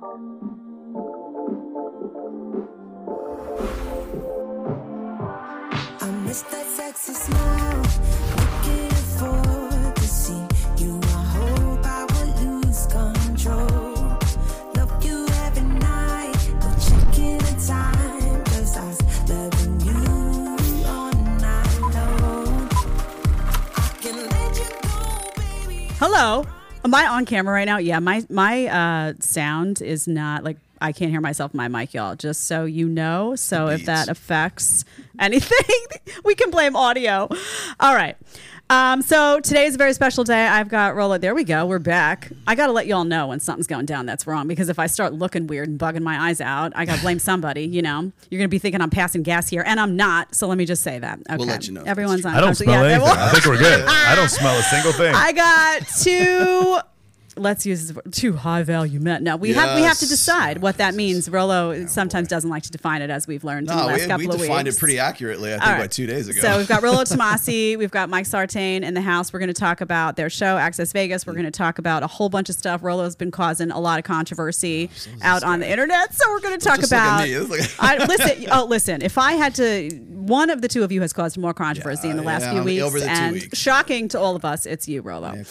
I miss that sexy smile. Looking for to see you. I hope I will lose control. Love you every night, but checking the time. 'Cause I was loving you all night long. I can let you go, baby. Hello. Am I on camera right now? Yeah, my sound is not like I can't hear myself in my mic, y'all. Just so you know. So if that affects anything, we can blame audio. All right. So today is a very special day. I've got Rolla. There we go. We're back. I got to let y'all know when something's going down that's wrong, because if I start looking weird and bugging my eyes out, I got to blame somebody. You know, you're going to be thinking I'm passing gas here, and I'm not. So let me just say that. Okay. We'll let you know. Everyone's on. I don't smell anything. I think we're good. I don't smell a single thing. I got two. Let's use this word, two high value men. Now we have to decide what that means. Rollo sometimes doesn't like to define it, as we've learned in the last couple of weeks. We defined it pretty accurately, I think, by 2 days ago. So we've got Rollo Tomasi, we've got Mike Sartain in the house. We're going to talk about their show, Access Vegas. We're going to talk about a whole bunch of stuff. Rollo's been causing a lot of controversy out on the internet, so we're going to talk about. Listen. If I had to, one of the two of you has caused more controversy in the last few weeks, over the 2 weeks. Shocking to all of us, it's you, Rollo.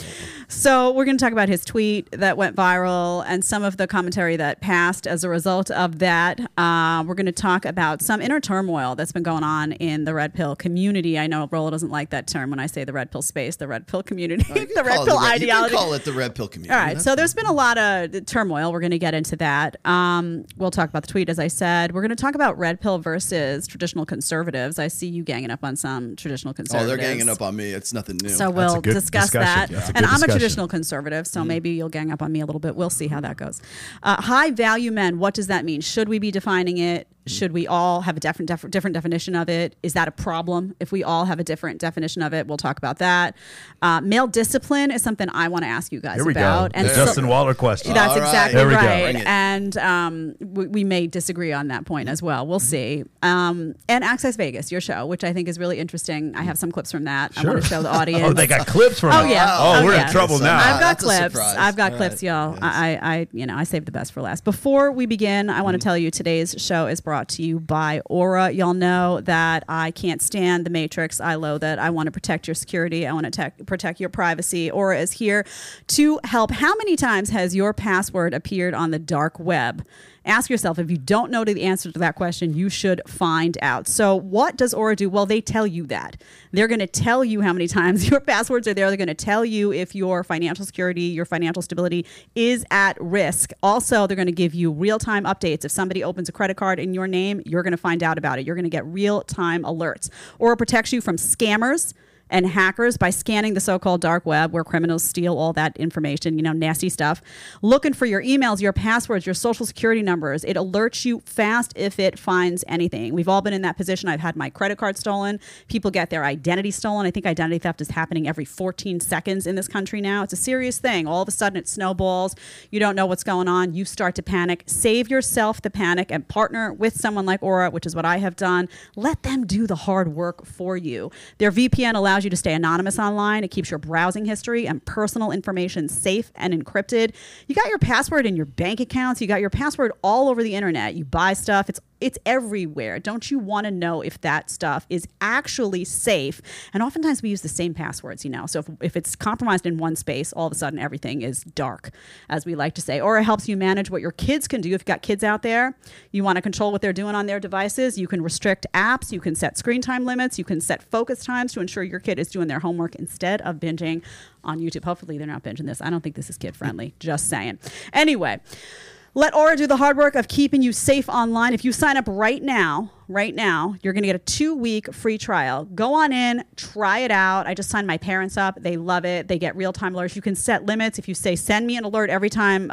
So we're going to talk about his tweet that went viral and some of the commentary that passed as a result of that. We're going to talk about some inner turmoil that's been going on in the red pill community. I know Rollo doesn't like that term when I say the red pill space, the red pill community, the red pill ideology. You can call it the red pill community. All right. So there's been a lot of turmoil. We're going to get into that. We'll talk about the tweet, as I said. We're going to talk about red pill versus traditional conservatives. I see you ganging up on some traditional conservatives. Oh, they're ganging up on me. It's nothing new. So we'll discuss that. And I'm a traditional conservative, so Mm-hmm. maybe you'll gang up on me a little bit. We'll see how that goes. High value men, what does that mean? Should we be defining it? Should we all have a different definition of it? Is that a problem if we all have a different definition of it? We'll talk about that. Male discipline is something I want to ask you guys about. And Justin Waller question. That's exactly right. Go. And we may disagree on that point as well. We'll see. And Access Vegas, your show, which I think is really interesting. I have some clips from that. Sure. I want to show the audience. Oh, they got clips from it. Oh, yeah. Oh, we're in trouble now. I've got That's clips. I've got clips, y'all. Yes. I saved the best for last. Before we begin, I want to tell you today's show is brought to you by Aura. Y'all know that I can't stand the Matrix. I loathe it. I want to protect your security. I want to protect your privacy. Aura is here to help. How many times has your password appeared on the dark web? Ask yourself, if you don't know the answer to that question, you should find out. So what does Aura do? Well, they tell you that. They're going to tell you how many times your passwords are there. They're going to tell you if your financial security, your financial stability is at risk. Also, they're going to give you real-time updates. If somebody opens a credit card in your name, you're going to find out about it. You're going to get real-time alerts. Aura protects you from scammers and hackers by scanning the so-called dark web, where criminals steal all that information, nasty stuff. Looking for your emails, your passwords, your social security numbers. It alerts you fast if it finds anything. We've all been in that position. I've had my credit card stolen. People get their identity stolen. I think identity theft is happening every 14 seconds in this country now. It's a serious thing. All of a sudden it snowballs. You don't know what's going on. You start to panic. Save yourself the panic and partner with someone like Aura, which is what I have done. Let them do the hard work for you. Their VPN allows you to stay anonymous online. It keeps your browsing history and personal information safe and encrypted. You got your password in your bank accounts. You got your password all over the internet. You buy stuff. It's everywhere. Don't you want to know if that stuff is actually safe? And oftentimes we use the same passwords, So if it's compromised in one space, all of a sudden everything is dark, as we like to say. Or it helps you manage what your kids can do. If you've got kids out there, you want to control what they're doing on their devices. You can restrict apps. You can set screen time limits. You can set focus times to ensure your kid is doing their homework instead of binging on YouTube. Hopefully they're not binging this. I don't think this is kid friendly. Just saying. Anyway. Let Aura do the hard work of keeping you safe online. If you sign up right now, you're going to get a 2-week free trial. Go on in, try it out. I just signed my parents up. They love it. They get real-time alerts. You can set limits. If you say, send me an alert every time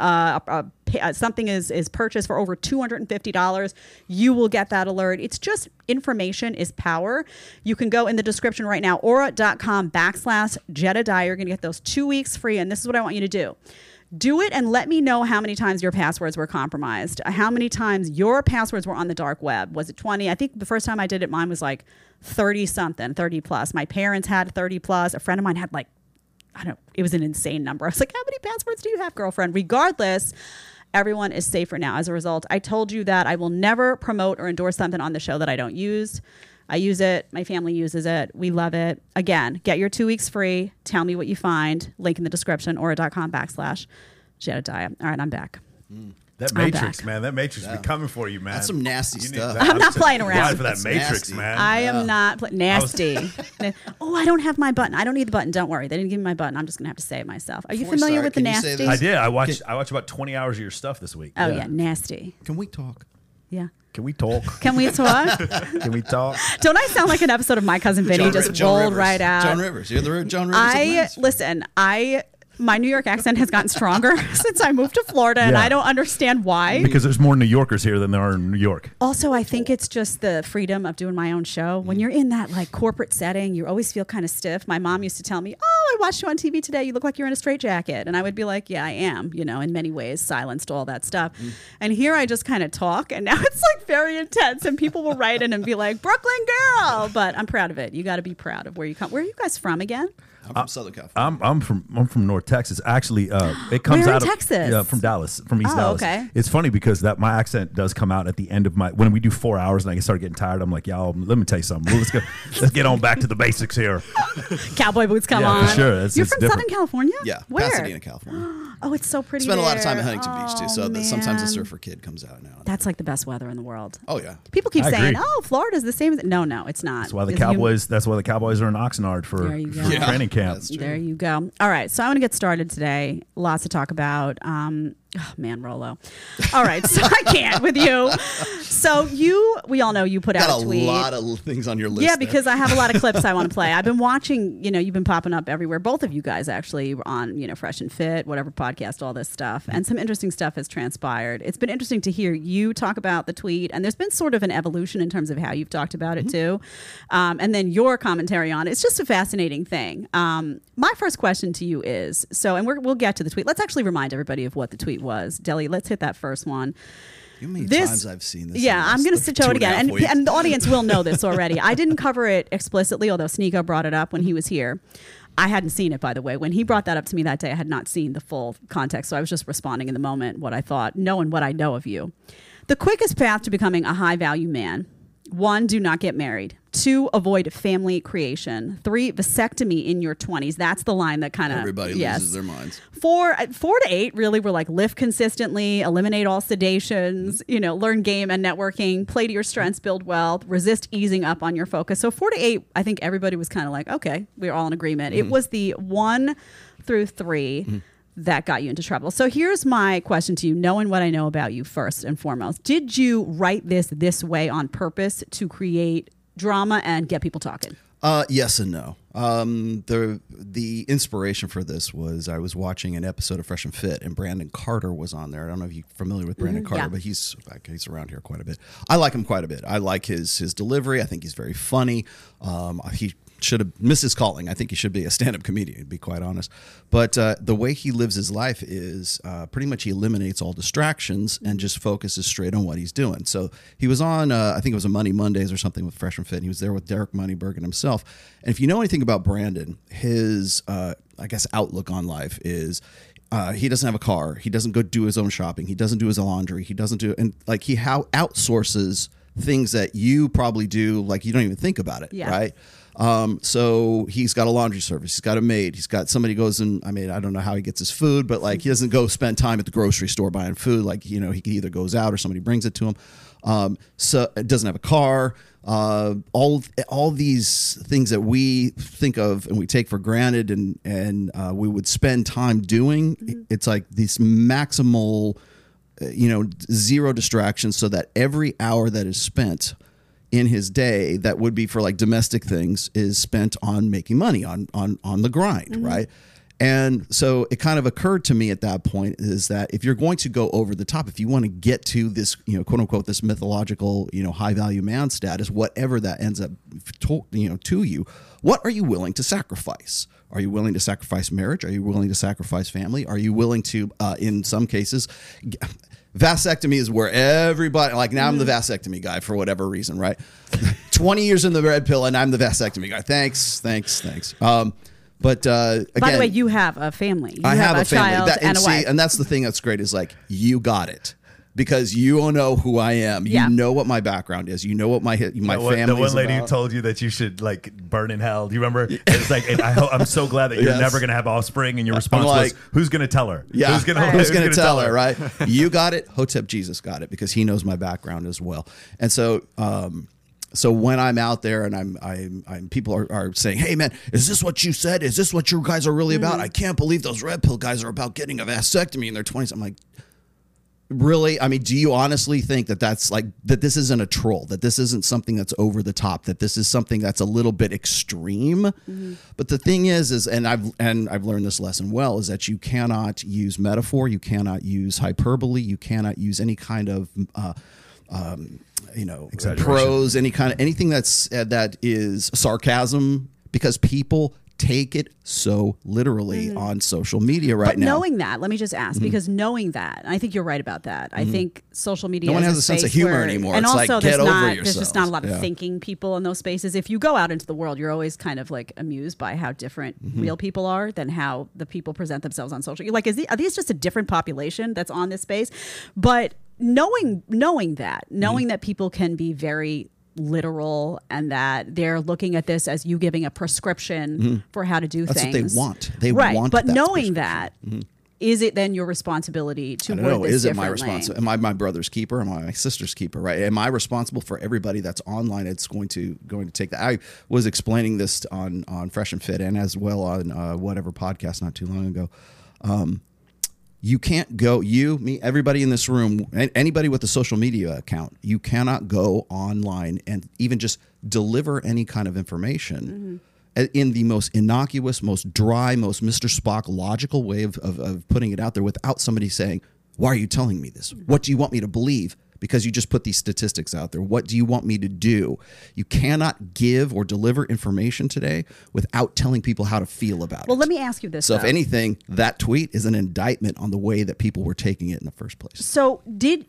something is purchased for over $250, you will get that alert. It's just information is power. You can go in the description right now, aura.com/Jedediah. You're going to get those 2 weeks free. And this is what I want you to do. Do it and let me know how many times your passwords were compromised. How many times your passwords were on the dark web. Was it 20? I think the first time I did it, mine was like 30-something, 30 plus. My parents had 30 plus. A friend of mine had it was an insane number. I was like, how many passwords do you have, girlfriend? Regardless, Everyone is safer now as a result. I told you that I will never promote or endorse something on the show that I don't use. I use it. My family uses it. We love it. Again, get your 2 weeks free. Tell me what you find. Link in the description, aura.com/Jedediah. All right, I'm back. That I'm Matrix, back. man. That Matrix be coming for you, man. That's some nasty stuff. I'm not playing around. Ride for that That's Matrix, nasty. man. I am not nasty. I don't have my button. I don't need the button. Don't worry. They didn't give me my button. I'm just going to have to say it myself. Are you Before we familiar start, with the can you say nasty? this? I did. I watched about 20 hours of your stuff this week. Oh, yeah. Nasty. Can we talk? Yeah. Can we talk? Can we talk? Can we talk? Don't I sound like an episode of My Cousin Vinny just rolled Rivers. right out? Joan Rivers. You're the Joan Rivers. of Lance. Listen, my New York accent has gotten stronger since I moved to Florida, and Yeah. I don't understand why. Because there's more New Yorkers here than there are in New York. Also, I think it's just the freedom of doing my own show. When you're in that like corporate setting, you always feel kind of stiff. My mom used to tell me, "Oh, I watched you on TV today. You look like you're in a straitjacket," and I would be like, "Yeah, I am." You know, in many ways, silenced all that stuff. And here I just kind of talk, and now it's like very intense, and people will write in and be like, "Brooklyn girl," but I'm proud of it. You got to be proud of where you come. Where are you guys from again? I'm from Southern California. I'm from North Texas. Actually, it comes Where in out of Texas? from Dallas, from East Oh, Dallas. okay. It's funny because that my accent does come out at the end of when we do 4 hours and I start getting tired. I'm like, y'all, let me tell you something. Let's get on back to the basics here. Cowboy boots come Yeah, on. for sure. You're It's from different. Southern California? Yeah, Where? Pasadena, California. Oh, it's so pretty. Spent a lot of time there. at Huntington Beach too, so Oh, sometimes the man. surfer kid comes out now. That's like the best weather in the world. Oh yeah. People keep I saying, agree. "Oh, Florida's the same." No, it's not. That's why the It's hum- Cowboys. That's why the Cowboys are in Oxnard for There you go. for Yeah, training camp. that's true. There you go. All right, so I want to get started today. Lots to talk about. Oh man, Rolo. All right, so I can't with you. So we all know you put Got out a tweet. lot of things on your list. Yeah, there. because I have a lot of clips I want to play. I've been watching, you've been popping up everywhere. Both of you guys actually on, Fresh and Fit, whatever podcast, all this stuff. And some interesting stuff has transpired. It's been interesting to hear you talk about the tweet. And there's been sort of an evolution in terms of how you've talked about it too. And then your commentary on it. It's just a fascinating thing. My first question to you is, we'll get to the tweet. Let's actually remind everybody of what the tweet was. Deli, let's hit that first one. You know how many times I've seen this. Yeah, in the I'm going last to show it 2.5 again. weeks. And the audience will know this already. I didn't cover it explicitly, although Sneeko brought it up when he was here. I hadn't seen it, by the way. When he brought that up to me that day, I had not seen the full context. So I was just responding in the moment what I thought, knowing what I know of you. The quickest path to becoming a high-value man. 1, do not get married. 2, avoid family creation. 3, vasectomy in your 20s. That's the line that kind of Everybody loses their minds. 4 to 8 really were like lift consistently, eliminate all sedations, learn game and networking, play to your strengths, build wealth, resist easing up on your focus. So 4 to 8, I think everybody was kind of like, okay, we're all in agreement. It was the 1 through 3 that got you into trouble. So here's my question to you, knowing what I know about you first and foremost. Did you write this way on purpose to create drama and get people talking? Yes and no. The inspiration for this was I was watching an episode of Fresh and Fit, and Brandon Carter was on there. I don't know if you're familiar with Brandon Carter, yeah. but he's around here quite a bit. I like him quite a bit. I like his delivery. I think he's very funny. He should have missed his calling. I think he should be a stand-up comedian, to be quite honest. But the way he lives his life is pretty much he eliminates all distractions and just focuses straight on what he's doing. So he was on, I think it was a Money Mondays or something with Fresh and Fit. And he was there with Derek Moneybergen himself. And if you know anything about Brandon, his, outlook on life is he doesn't have a car. He doesn't go do his own shopping. He doesn't do his laundry. He doesn't do, and like he outsources things that you probably do, like you don't even think about it, right? So he's got a laundry service. He's got a maid. He's got somebody goes and I don't know how he gets his food, but like he doesn't go spend time at the grocery store buying food. Like, he either goes out or somebody brings it to him. So it doesn't have a car. All these things that we think of and we take for granted and we would spend time doing. It's like this maximal, zero distractions so that every hour that is spent in his day that would be for like domestic things is spent on making money on the grind, right? And so it kind of occurred to me at that point is that if you're going to go over the top, if you want to get to this, quote unquote, this mythological, high value man status, whatever that ends up to you, what are you willing to sacrifice? Are you willing to sacrifice marriage? Are you willing to sacrifice family? Are you willing to, in some cases, vasectomy is where everybody, like now I'm the vasectomy guy for whatever reason, right? 20 years in the red pill and I'm the vasectomy guy. Thanks. But again, By the way, you have a family. You I have a family. child and a wife. And that's the thing that's great is like, you got it. Because you know who I am. Yeah. You know what my background is. You know what my family is. The one lady about. who told you that you should like burn in hell. Do you remember? It's like, and I'm so glad that you're Yes. never going to have offspring. And your response was, "Who's going to tell her? Yeah, who's going to tell her? Right? You got it. Hotep Jesus got it because he knows my background as well. And so, so when I'm out there and I'm people are saying, "Hey man, is this what you said? Is this what you guys are really about? I can't believe those red pill guys are about getting a vasectomy in their 20s." I'm like, really? I mean, do you honestly think that that's like that this isn't a troll, that this isn't something that's over the top, that this is something that's a little bit extreme? But the thing is and I've learned this lesson well, is that you cannot use metaphor, you cannot use hyperbole, you cannot use any kind of prose, anything that is sarcasm, because people take it so literally on social media right now. Knowing that, let me just ask, because knowing that, I think you're right about that. I think social media, No one is has a sense of humor anymore. And It's also, like, get over there's yourselves. just not a lot of Yeah. thinking people in those spaces. If you go out into the world, you're always kind of like amused by how different real people are than how the people present themselves on social. You're like, are these just a different population that's on this space? But knowing that people can be very literal and that they're looking at this as you giving a prescription for how to do That's things. what they want. They right. want But that knowing prescription. that, is it then your responsibility to I don't word know. this Is it my differently? responsibility? Am I my brother's keeper? Am I my sister's keeper? Right? Am I responsible for everybody that's online? It's going to take that. I was explaining this on Fresh and Fit and as well on whatever podcast not too long ago. You can't go, me, everybody in this room, anybody with a social media account, you cannot go online and even just deliver any kind of information in the most innocuous, most dry, most Mr. Spock logical way of putting it out there without somebody saying, "Why are you telling me this? What do you want me to believe?" Because you just put these statistics out there. What do you want me to do? You cannot give or deliver information today without telling people how to feel about it. Well, let me ask you this. So if though. anything, that tweet is an indictment on the way that people were taking it in the first place. So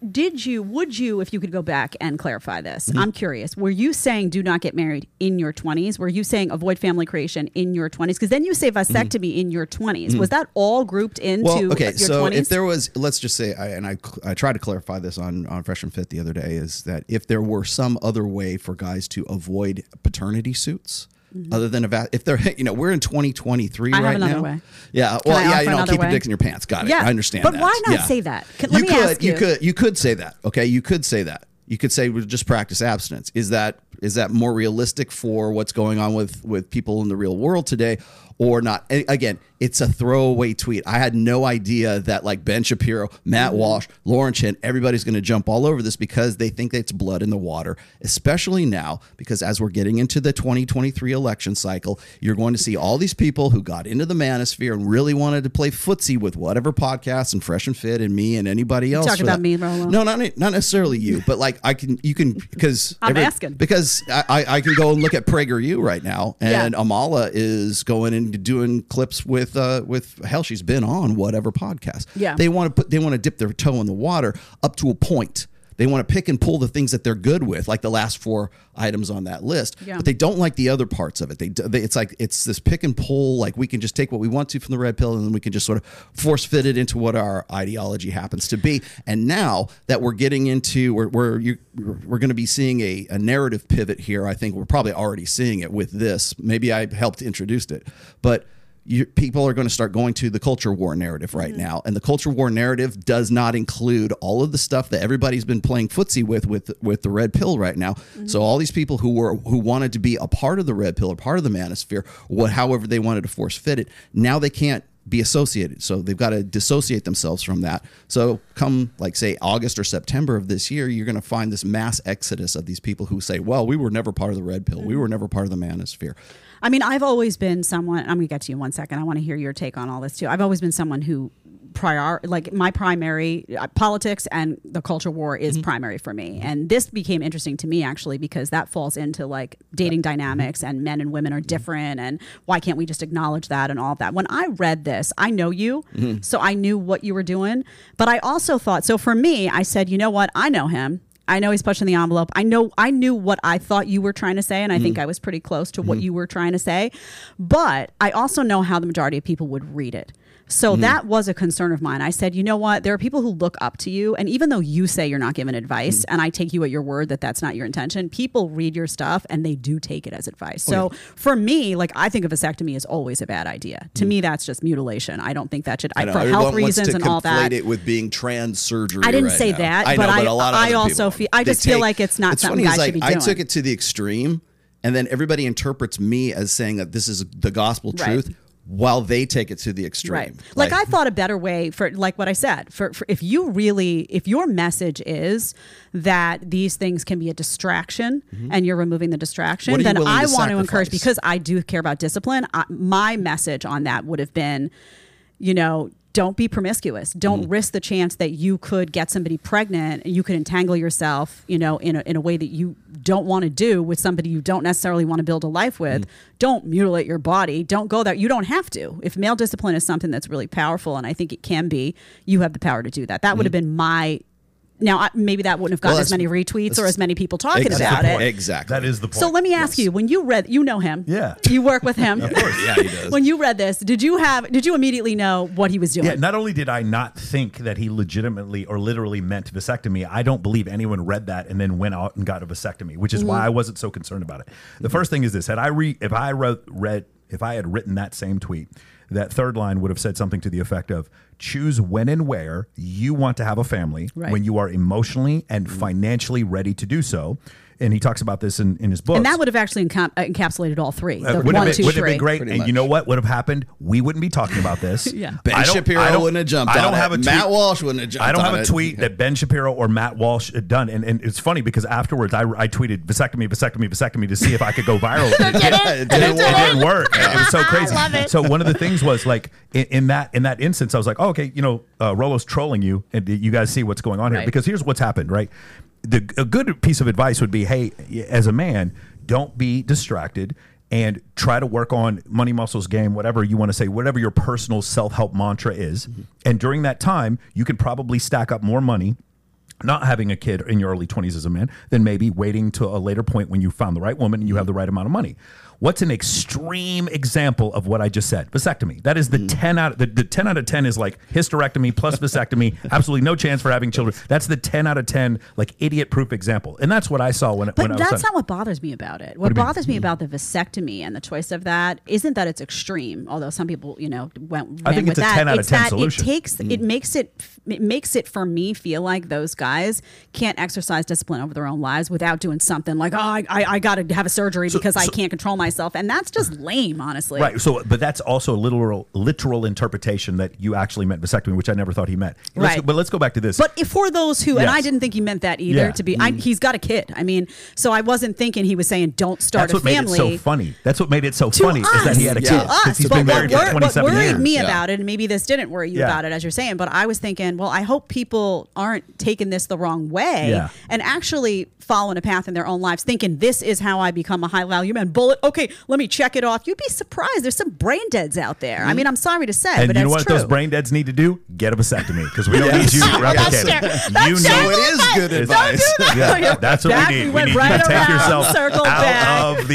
would you, if you could go back and clarify this, Mm-hmm. I'm curious, were you saying do not get married in your 20s? Were you saying avoid family creation in your 20s? Because then you say vasectomy in your 20s. Was that all grouped into your 20s? So if there was, let's just say, I tried to clarify this on Fresh and Fit the other day, is that if there were some other way for guys to avoid paternity suits, other than if they're, we're in 2023 I have right another now. way. Yeah. Can I Well, offer yeah, another keep your way? dicks in your pants. Got it. Yeah. I understand But that. why not Yeah. say that? Let me ask you. You could say that. Okay. You could say that. You could say we just practice abstinence. Is that more realistic for what's going on with people in the real world today or not? Again, it's a throwaway tweet. I had no idea that like Ben Shapiro, Matt Walsh, Lauren Chin, everybody's going to jump all over this because they think that it's blood in the water, especially now because as we're getting into the 2023 election cycle, you're going to see all these people who got into the manosphere and really wanted to play footsie with whatever podcasts and Fresh and Fit and me and anybody else. talking about me, Rolo? No, not necessarily you, but like you can because I'm asking. because I can go and look at PragerU right now, and Amala is going and doing clips with hell, she's been on whatever podcast. Yeah. They want to dip their toe in the water up to a point. They want to pick and pull the things that they're good with, like the last 4 items on that list. Yeah. But they don't like the other parts of it. It's this pick and pull. Like we can just take what we want to from the red pill, and then we can just sort of force fit it into what our ideology happens to be. And now that we're getting into, we're going to be seeing a narrative pivot here. I think we're probably already seeing it with this. Maybe I helped introduce it, but. People are going to start going to the culture war narrative right now, and the culture war narrative does not include all of the stuff that everybody's been playing footsie with the red pill right now. So all these people who wanted to be a part of the red pill or part of the manosphere, however they wanted to force fit it, now they can't be associated. So they've got to dissociate themselves from that. So come like say August or September of this year, you're going to find this mass exodus of these people who say, well, we were never part of the red pill. We were never part of the manosphere. I mean, I've always been someone, I'm going to get to you in 1 second. I want to hear your take on all this too. I've always been someone who my primary politics and the culture war is primary for me. And this became interesting to me actually, because that falls into like dating dynamics and men and women are different. And why can't we just acknowledge that and all of that? When I read this, I know you, so I knew what you were doing, but I also thought, so for me, I said, you know what? I know him. I know he's pushing the envelope. I knew what I thought you were trying to say, and I think I was pretty close to what you were trying to say. But I also know how the majority of people would read it. So that was a concern of mine. I said, you know what? There are people who look up to you. And even though you say you're not giving advice, and I take you at your word that that's not your intention, people read your stuff and they do take it as advice. So for me, like, I think a vasectomy is always a bad idea. To me, that's just mutilation. I don't think that should, I know, for everyone health wants reasons to and all that. conflate it with being trans surgery. I didn't right say now. that, I know, but a lot of I other also people, I just feel like it's not something funny, guys should be doing. I took it to the extreme, and then everybody interprets me as saying that this is the gospel truth. While they take it to the extreme. Right. Like I thought a better way for, like what I said, for if your message is that these things can be a distraction and you're removing the distraction, then I want to encourage, because I do care about discipline. My message on that would have been, don't be promiscuous. Don't risk the chance that you could get somebody pregnant and you could entangle yourself, in a way that you don't want to do with somebody you don't necessarily want to build a life with. Don't mutilate your body. Don't go there. You don't have to. If male discipline is something that's really powerful, and I think it can be, you have the power to do that. That would have been my. Now, maybe that wouldn't have gotten as many retweets or as many people talking about it. Exactly. That is the point. So let me ask you, when you read, you know him. Yeah. You work with him. Of course. Yeah, he does. When you read this, did you immediately know what he was doing? Yeah, not only did I not think that he legitimately or literally meant vasectomy, I don't believe anyone read that and then went out and got a vasectomy, which is why I wasn't so concerned about it. The first thing is this: if I had written that same tweet, that third line would have said something to the effect of, choose when and where you want to have a family when you are emotionally and financially ready to do so. And he talks about this in his book. And that would have actually encapsulated all three. The would 1, have 2, 3. been great. Pretty And much. you know what would have happened? We wouldn't be talking about this. Yeah. Ben Shapiro wouldn't have jumped on it. Matt Walsh wouldn't have jumped on it. I don't have a tweet that Ben Shapiro or Matt Walsh had done. And it's funny because afterwards I tweeted vasectomy to see if I could go viral. It didn't work. It was so crazy. I love it. So one of the things was like in that instance, I was like, oh, okay, Rolo's trolling you, and you guys see what's going on here. Right. Because here's what's happened, right? A good piece of advice would be, hey, as a man, don't be distracted and try to work on money, muscles, game, whatever you want to say, whatever your personal self-help mantra is. And during that time, you can probably stack up more money not having a kid in your early 20s as a man than maybe waiting to a later point when you found the right woman and you have the right amount of money. What's an extreme example of what I just said? Vasectomy. That is the 10 out of 10 is like hysterectomy plus vasectomy. Absolutely no chance for having children. That's the 10 out of 10 like idiot proof example. And that's what I saw when I was that's not what bothers me about it. What bothers me about the vasectomy and the choice of that isn't that it's extreme, although some people, ran I think with it's a that. 10 out of 10 solution. It makes it for me feel like those guys can't exercise discipline over their own lives without doing something like, I got to have a surgery because I can't control myself. And that's just lame, honestly. Right. So, but that's also a literal interpretation that you actually meant vasectomy, which I never thought he meant. But let's go back to this. But if for those who, and I didn't think he meant that either, he's got a kid. I mean, so I wasn't thinking he was saying don't start a family. That's what made it so funny. That's what made it so funny is that he had a kid. To us. He's been married for 27 What worried years. me about it, and maybe this didn't worry you about it as you're saying, but I was thinking, well, I hope people aren't taking this the wrong way and actually following a path in their own lives, thinking this is how I become a high value man. Bullet. Okay, let me check it off. You'd be surprised. There's some brain deads out there. I mean, I'm sorry to say, and but you know that's what true. those brain deads need to do? Get a vasectomy because we don't need you replicating. So it is good advice. That's what we need. We need you to take yourself out of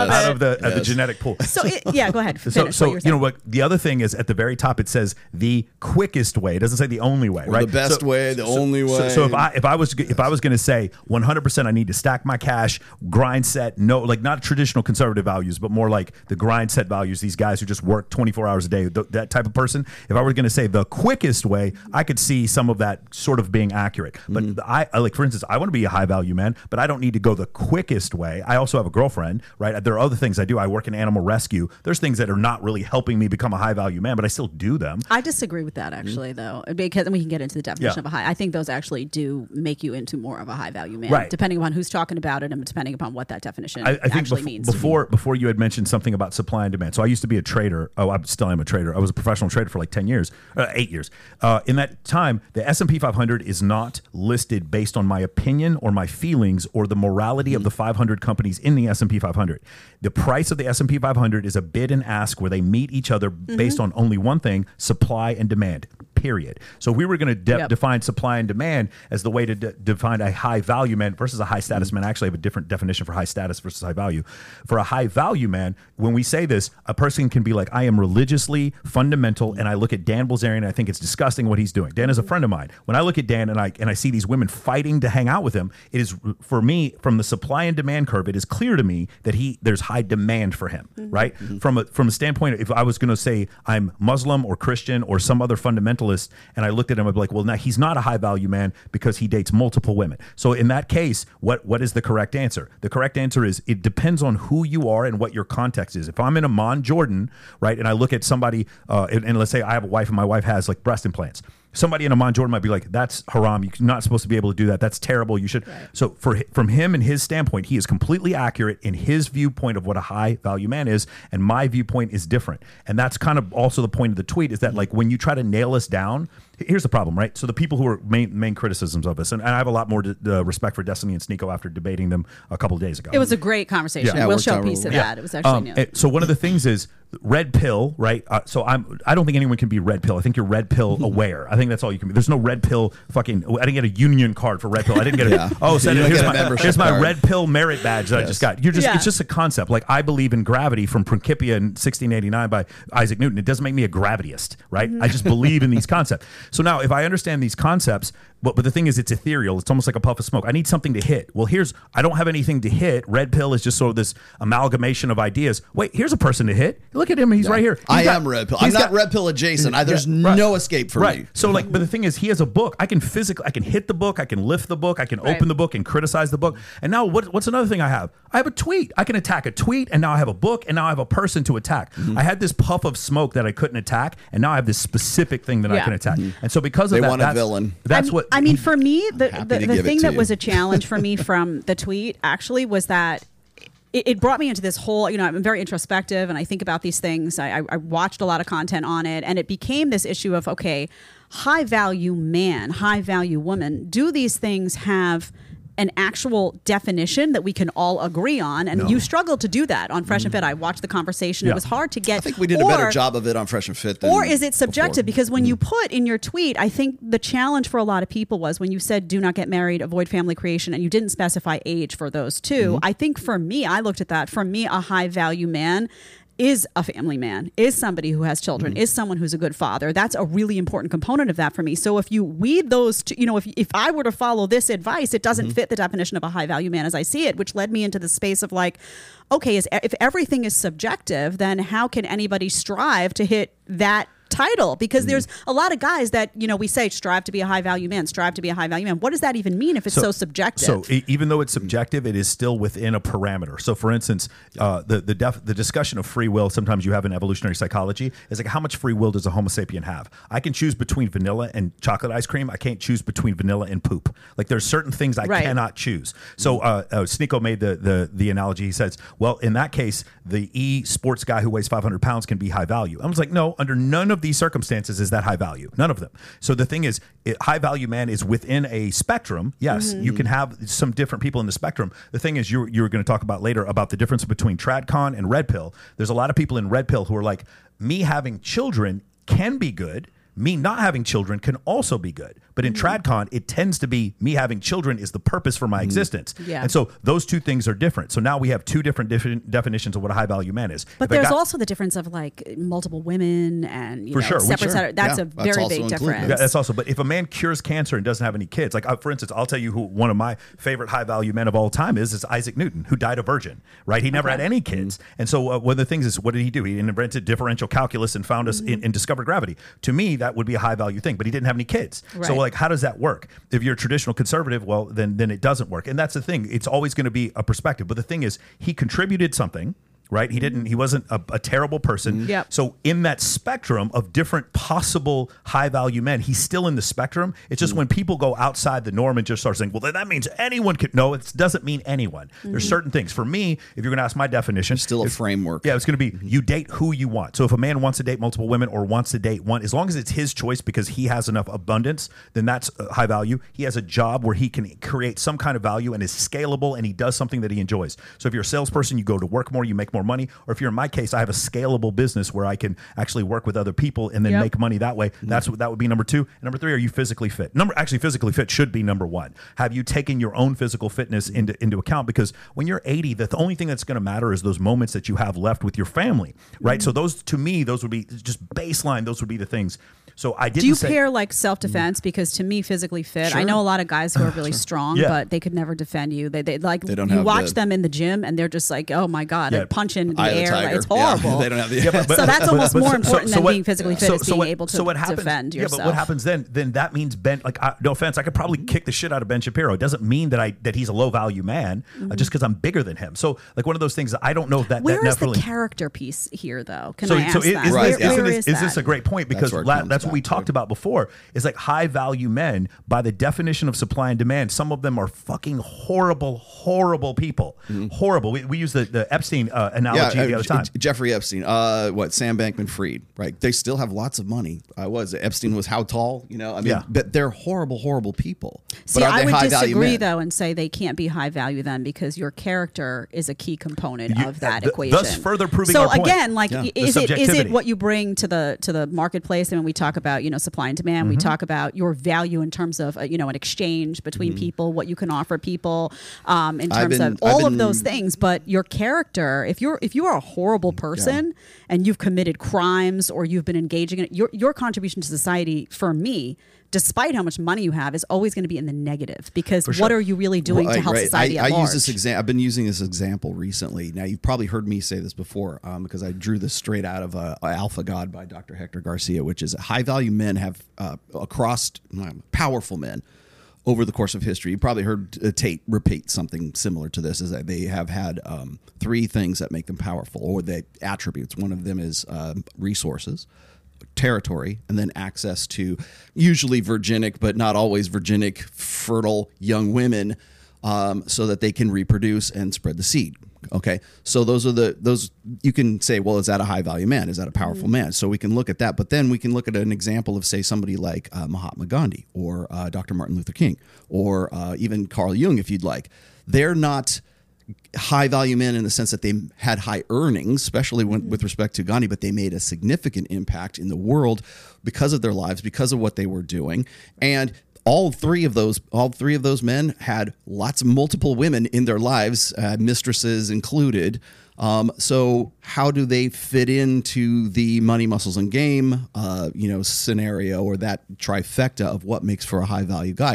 the genetic pool. So go ahead. Finish So what you're saying. what the other thing is at the very top it says the quickest way. It doesn't say the only way, Or right? the best way, the only way. So if I was going to say 100%, I need to stack my cash, grind set, not traditional conservative values, but more like the grind set values. These guys who just work 24 hours a day, that type of person. If I were going to say the quickest way, I could see some of that sort of being accurate. But I like, for instance, I want to be a high value man, but I don't need to go the quickest way. I also have a girlfriend, right? There are other things I do. I work in animal rescue. There's things that are not really helping me become a high value man, but I still do them. I disagree with that actually, though, because we can get into the definition of a high. I think those actually do make you into more of a high value man, depending upon who's talking about it and depending upon what that definition I think actually means. Before you had mentioned something about supply and demand. So I used to be a trader. Oh, I still am a trader. I was a professional trader for like 10 years, 8 years. In that time, the S&P 500 is not listed based on my opinion or my feelings or the morality of the 500 companies in the S&P 500. The price of the S&P 500 is a bid and ask where they meet each other based on only one thing, supply and demand. Period. So if we were going to define supply and demand, as the way to define a high value man versus a high status man. I actually have a different definition for high status versus high value. For a high value man, when we say this, a person can be like, I am religiously fundamental, and I look at Dan Bilzerian and I think it's disgusting what he's doing. Dan is a friend of mine. When I look at Dan and I see these women fighting to hang out with him, it is, for me, from the supply and demand curve, it is clear to me that there's high demand for him, right? From a standpoint, if I was going to say I'm Muslim or Christian or some other fundamentalist, and I looked at him, I'd be like, well, now he's not a high value man because he dates multiple women. So in that case, what is the correct answer? The correct answer is it depends on who you are and what your context is. If I'm in Amman, Jordan, right, and I look at somebody, and let's say I have a wife and my wife has like breast implants. Somebody in Amman, Jordan might be like, that's haram. You're not supposed to be able to do that. That's terrible. You should. Right. So from him and his standpoint, he is completely accurate in his viewpoint of what a high value man is. And my viewpoint is different. And that's kind of also the point of the tweet, is that like when you try to nail us down, here's the problem, right? So the people who are main criticisms of us, and I have a lot more respect for Destiny and Sneeko after debating them a couple of days ago. It was a great conversation. Yeah, we'll show a piece of that. It was actually new. So one of the things is red pill, right? So I don't think anyone can be red pill. I think you're red pill aware. I think that's all you can be. There's no red pill fucking. I didn't get a union card for red pill. I didn't get here's my red pill merit badge that I just got. It's just a concept. Like I believe in gravity from Principia in 1689 by Isaac Newton. It doesn't make me a gravityist, right? I just believe in these concepts. So now if I understand these concepts, but the thing is, it's ethereal. It's almost like a puff of smoke. I need something to hit. Well, I don't have anything to hit. Red pill is just sort of this amalgamation of ideas. Wait, here's a person to hit. Look at him. He's right here. I am red pill. I'm not red pill adjacent. There's no escape for me. So but the thing is, he has a book. I can hit the book. I can lift the book. I can open the book and criticize the book. And now what's another thing I have? I have a tweet. I can attack a tweet, and now I have a book, and now I have a person to attack. I had this puff of smoke that I couldn't attack, and now I have this specific thing that I can attack. And so because of they that, want a villain. That's what. I mean, for me, the thing that you. was a challenge for me from the tweet actually was that it brought me into this whole, I'm very introspective and I think about these things. I watched a lot of content on it, and it became this issue of, okay, high value man, high value woman, do these things have an actual definition that we can all agree on? And you struggled to do that on Fresh and Fit. I watched the conversation. It was hard to get. I think we did a better job of it on Fresh and Fit. Or is it subjective? Before. Because when you put in your tweet, I think the challenge for a lot of people was when you said do not get married, avoid family creation, and you didn't specify age for those two. I think for me, I looked at that. For me, a high value man is a family man, is somebody who has children, is someone who's a good father. That's a really important component of that for me. So if you weed those two, if I were to follow this advice, it doesn't fit the definition of a high value man as I see it, which led me into the space of like, okay, if everything is subjective, then how can anybody strive to hit that title? Because there's a lot of guys that we say strive to be a high value man, strive to be a high value man. What does that even mean if it's so subjective? So even though it's subjective, it is still within a parameter. So for instance, the discussion of free will, sometimes you have in evolutionary psychology, is like, how much free will does a Homo sapien have? I can choose between vanilla and chocolate ice cream. I can't choose between vanilla and poop. Like there's certain things I cannot choose. So Sneeko made the analogy. He says, well, in that case, the sports guy who weighs 500 pounds can be high value. I was like, no, under none of these circumstances is that high value. None of them. So the thing is, high value man is within a spectrum. Yes, you can have some different people in the spectrum. The thing is, you're going to talk about later about the difference between TradCon and Red Pill. There's a lot of people in Red Pill who are like, me having children can be good. Me not having children can also be good. But in TradCon, it tends to be me having children is the purpose for my existence. Yeah. And so those two things are different. So now we have two different definitions of what a high value man is. But there's also the difference of like multiple women and separate. That's a very big difference. Yeah, that's also. But if a man cures cancer and doesn't have any kids, like for instance, I'll tell you who one of my favorite high value men of all time is Isaac Newton, who died a virgin. Right? He never had any kids. And so one of the things is, what did he do? He invented differential calculus and found us and discovered gravity. To me, that would be a high value thing. But he didn't have any kids. Right. So like, how does that work? If you're a traditional conservative, well, then it doesn't work. And that's the thing. It's always going to be a perspective. But the thing is, he contributed something. Right? He wasn't a terrible person. Yep. So in that spectrum of different possible high value men, he's still in the spectrum. It's just when people go outside the norm and just start saying, well, that means anyone could. No, it doesn't mean anyone. There's certain things. For me, if you're going to ask my definition, it's still a framework. Yeah, it's going to be you date who you want. So if a man wants to date multiple women or wants to date one, as long as it's his choice because he has enough abundance, then that's high value. He has a job where he can create some kind of value and is scalable, and he does something that he enjoys. So if you're a salesperson, you go to work more, you make more more money, or if you're in my case, I have a scalable business where I can actually work with other people and then make money that way. That's what that would be number 2. And number 3, are you physically fit? Physically fit should be number 1. Have you taken your own physical fitness into account? Because when you're 80, the only thing that's going to matter is those moments that you have left with your family, right? So those, to me, those would be just baseline. Those would be the things. So I didn't. Do you pair like self-defense? Because to me, physically fit, I know a lot of guys who are really strong, but they could never defend you. They don't you watch them in the gym and they're just like, oh my God, they're punching in the air. Like, it's horrible. They don't have the so that's almost more important than being physically fit is being able to defend yourself. Yeah, but what happens then that means Ben, like, no offense, I could probably kick the shit out of Ben Shapiro. It doesn't mean that he's a low value man just because I'm bigger than him. So like one of those things, I don't know if that. Where is the character piece here though? Can I ask that? Where is this a great point? Because that's what we talked about before. Is like high value men, by the definition of supply and demand, some of them are fucking horrible people. Horrible. We use the Epstein analogy the other time. Jeffrey Epstein, Sam Bankman-Fried, right? They still have lots of money. Epstein was how tall? But they're horrible people. See, but I would disagree though and say they can't be high value then, because your character is a key component of that equation. Thus further proving our point. So again, like, is it what you bring to the marketplace? And when we talk about supply and demand, we talk about your value in terms of an exchange between people, what you can offer people, in terms of all of those things. But your character, if you are a horrible person and you've committed crimes or you've been engaging in it, your contribution to society, for me, despite how much money you have, is always going to be in the negative, because what are you really doing to help society at large? I've been using this example recently. Now, you've probably heard me say this before, because I drew this straight out of Alpha God by Dr. Hector Garcia, which is high value men have powerful men over the course of history. You probably heard Tate repeat something similar to this, is that they have had 3 things that make them powerful, or the attributes. One of them is resources, territory, and then access to usually virginic, but not always virginic, fertile young women, so that they can reproduce and spread the seed. Okay, so those you can say, well, is that a high value man? Is that a powerful man? So we can look at that, but then we can look at an example of, say, somebody like Mahatma Gandhi or Dr. Martin Luther King, or even Carl Jung, if you'd like. They're not high value men in the sense that they had high earnings, especially with respect to Gandhi, but they made a significant impact in the world because of their lives, because of what they were doing. And all three of those men had multiple women in their lives, mistresses included. So how do they fit into the money, muscles, and game, scenario, or that trifecta of what makes for a high value guy?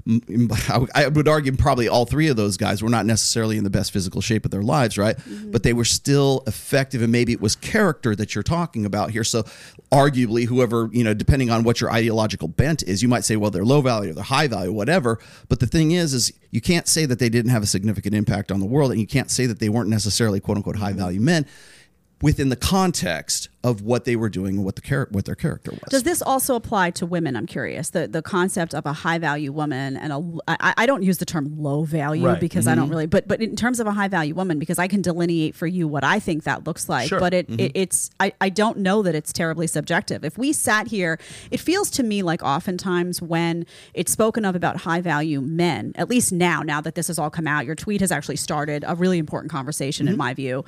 I would argue probably all 3 of those guys were not necessarily in the best physical shape of their lives, right? But they were still effective, and maybe it was character that you're talking about here. So arguably, whoever, depending on what your ideological bent is, you might say, well, they're low value or they're high value, whatever. But the thing is you can't say that they didn't have a significant impact on the world, and you can't say that they weren't necessarily quote unquote high value men within the context of what they were doing and what their character was. Does this also apply to women? I'm curious. The concept of a high value woman, and I don't use the term low value because I don't really, but in terms of a high value woman, because I can delineate for you what I think that looks like. Sure. But I don't know that it's terribly subjective. If we sat here, it feels to me like oftentimes when it's spoken of about high value men, at least now that this has all come out, your tweet has actually started a really important conversation in my view.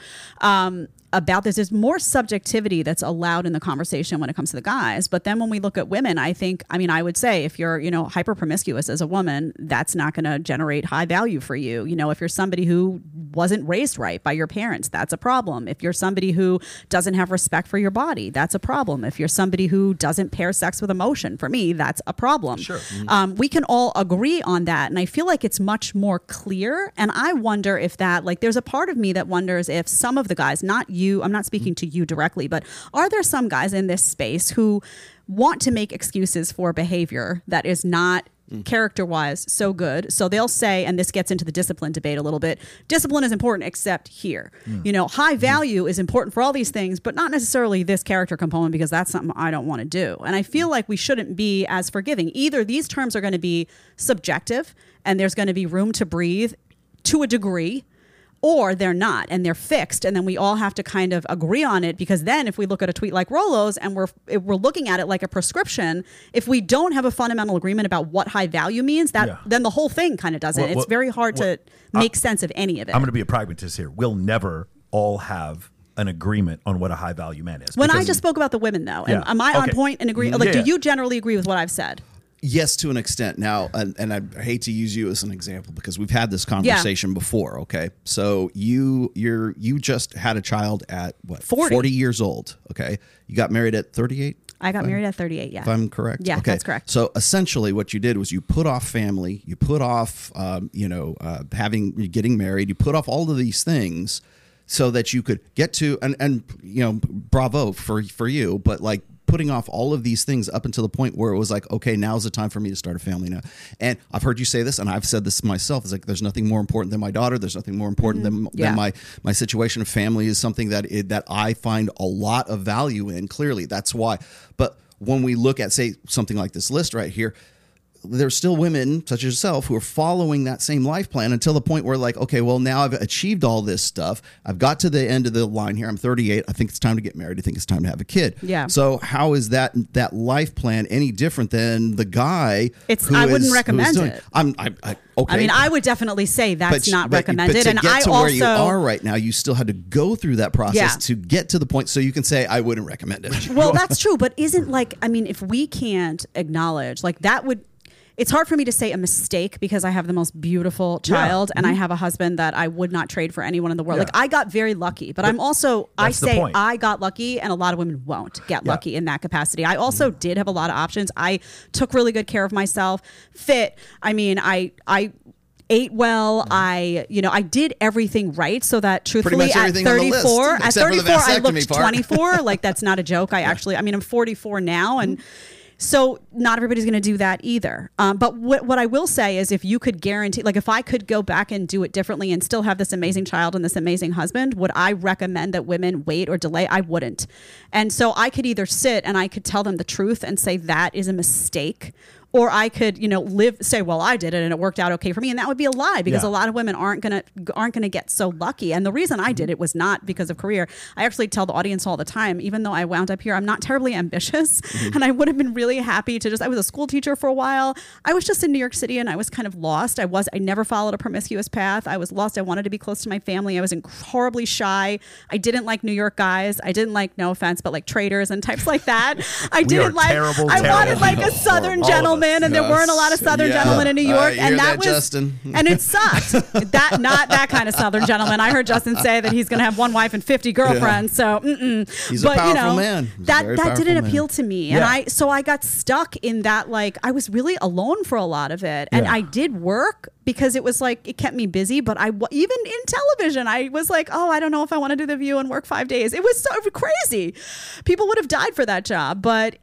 About this, there's more subjectivity that's allowed in the conversation when it comes to the guys. But then when we look at women, I would say if you're, hyper promiscuous as a woman, that's not going to generate high value for you. If you're somebody who wasn't raised right by your parents, that's a problem. If you're somebody who doesn't have respect for your body, that's a problem. If you're somebody who doesn't pair sex with emotion, for me, that's a problem. Sure. We can all agree on that. And I feel like it's much more clear. And I wonder if that, there's a part of me that wonders if some of the guys, not you, I'm not speaking to you directly, but are there some guys in this space who want to make excuses for behavior that is not character-wise so good? So they'll say, and this gets into the discipline debate a little bit, discipline is important except here. High value is important for all these things, but not necessarily this character component, because that's something I don't want to do. And I feel like we shouldn't be as forgiving. Either these terms are going to be subjective and there's going to be room to breathe to a degree, or they're not, and they're fixed, and then we all have to kind of agree on it, because then if we look at a tweet like Rolo's and we're looking at it like a prescription, if we don't have a fundamental agreement about what high value means, then the whole thing kind of doesn't. It's very hard to make sense of any of it. I'm going to be a pragmatist here. We'll never all have an agreement on what a high value man is. When I Because- just spoke about the women, though, and Yeah. am I on Okay. point and agree? Like, Yeah. do you generally agree with what I've said? Yes, to an extent. Now, and I hate to use you as an example because we've had this conversation before. Okay, so you just had a child at what 40 years old. Okay, you got married at 38. I got married at 38. Yeah, If I'm correct. Yeah, okay. that's correct. So essentially, what you did was you put off family, you put off, getting married, you put off all of these things so that you could get to and bravo for you, but like putting off all of these things up until the point where it was like, okay, now's the time for me to start a family now. And I've heard you say this, and I've said this myself. It's like there's nothing more important than my daughter. There's nothing more important than my situation of family is something that I find a lot of value in. Clearly, that's why. But when we look at, say, something like this list right here, there's still women such as yourself who are following that same life plan until the point where like, okay, well, now I've achieved all this stuff. I've got to the end of the line here. I'm 38. I think it's time to get married. I think it's time to have a kid. Yeah. So how is that life plan any different than the guy? I wouldn't recommend doing, it. Okay. I mean, I would definitely say that's not recommended. But to and get I to also, where you are right now, you still had to go through that process Yeah. to get to the point so you can say, I wouldn't recommend it. well, that's true. But isn't if we can't acknowledge it's hard for me to say a mistake because I have the most beautiful child and I have a husband that I would not trade for anyone in the world. Yeah. Like I got very lucky, but I'm also, I that's the say point. I got lucky and a lot of women won't get Yeah. lucky in that capacity. I also did have a lot of options. I took really good care of myself, fit. I mean, I ate well. I did everything right so that truthfully much at everything on the list, 34, except for the I looked vasectomy part. 24. Like that's not a joke. I'm 44 now and so not everybody's going to do that either. But what I will say is if you could guarantee, like if I could go back and do it differently and still have this amazing child and this amazing husband, would I recommend that women wait or delay? I wouldn't. And so I could either sit and I could tell them the truth and say that is a mistake, or I could, say, well, I did it and it worked out okay for me. And that would be a lie because Yeah. a lot of women aren't gonna get so lucky. And the reason I did it was not because of career. I actually tell the audience all the time, even though I wound up here, I'm not terribly ambitious. And I would have been really happy to I was a school teacher for a while. I was just in New York City and I was kind of lost. I never followed a promiscuous path. I was lost. I wanted to be close to my family. I was horribly shy. I didn't like New York guys. I didn't like, no offense, but like traders and types like that. I wanted like a Southern All of us. gentleman. And there weren't a lot of Southern gentlemen in New York, and that was Justin. and it sucked. Not that kind of Southern gentleman. I heard Justin say that he's going to have one wife and 50 girlfriends. So, He's a powerful man. He's a very that powerful didn't man. appeal to me, Yeah. and I got stuck in that. Like I was really alone for a lot of it, and Yeah. I did work because it was like it kept me busy. But even in television, I was like, oh, I don't know if I want to do The View and work 5 days. It was so crazy. People would have died for that job, but.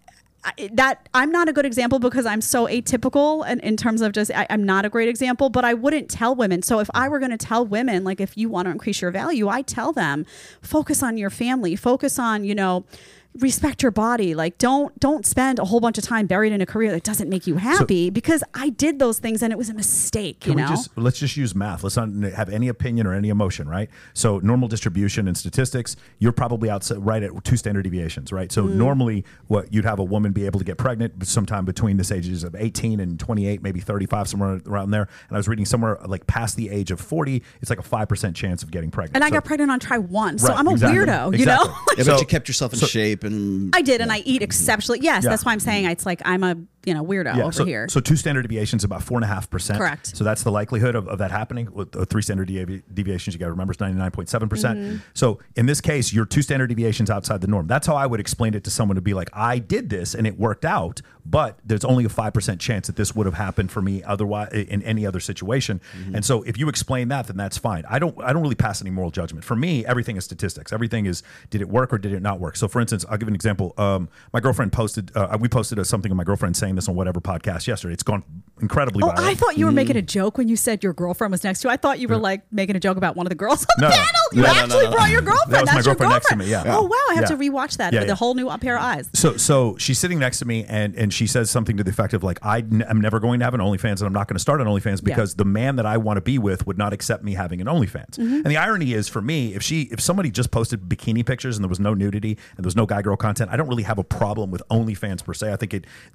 I'm not a good example because I'm so atypical and in terms of I'm not a great example, but I wouldn't tell women. So if I were going to tell women, like if you want to increase your value, I tell them, focus on your family, focus on, respect your body. Like don't spend a whole bunch of time buried in a career that doesn't make you happy because I did those things and it was a mistake, Let's just use math. Let's not have any opinion or any emotion, right? So normal distribution and statistics, you're probably right at 2 standard deviations, right? So normally what you'd have a woman be able to get pregnant sometime between the ages of 18 and 28, maybe 35, somewhere around there. And I was reading somewhere like past the age of 40, it's like a 5% chance of getting pregnant. And I got pregnant on try 1. So Right, I'm a exactly, weirdo, exactly. Yeah, So- but you kept yourself in shape and I did, and I eat exceptionally. Yes, Yeah. that's why I'm saying it's like I'm a weirdo over here. So 2 standard deviations, about 4.5%. Correct. So that's the likelihood of that happening. With 3 standard deviations, you got to remember, is 99.7%. So in this case, you're 2 standard deviations outside the norm. That's how I would explain it to someone to be like, I did this and it worked out, but there's only a 5% chance that this would have happened for me otherwise in any other situation. And so if you explain that, then that's fine. I don't really pass any moral judgment. For me, everything is statistics. Everything is, did it work or did it not work? So for instance, I'll give an example. My girlfriend posted, we posted something of my girlfriend saying this on whatever podcast yesterday. It's gone incredibly viral. I thought you were making a joke when you said your girlfriend was next to you. I thought you were like making a joke about one of the girls on the No. panel. You No, actually brought your girlfriend. That was my That's your girlfriend next to me, yeah. Oh wow, I have Yeah. to rewatch that Yeah, with yeah. a whole new pair of eyes. So she's sitting next to me and she says something to the effect of like, I'm never going to have an OnlyFans and I'm not going to start an OnlyFans because the man that I want to be with would not accept me having an OnlyFans. And the irony is for me, if somebody just posted bikini pictures and there was no nudity and there was no guy girl content, I don't really have a problem with OnlyFans per se. I think there's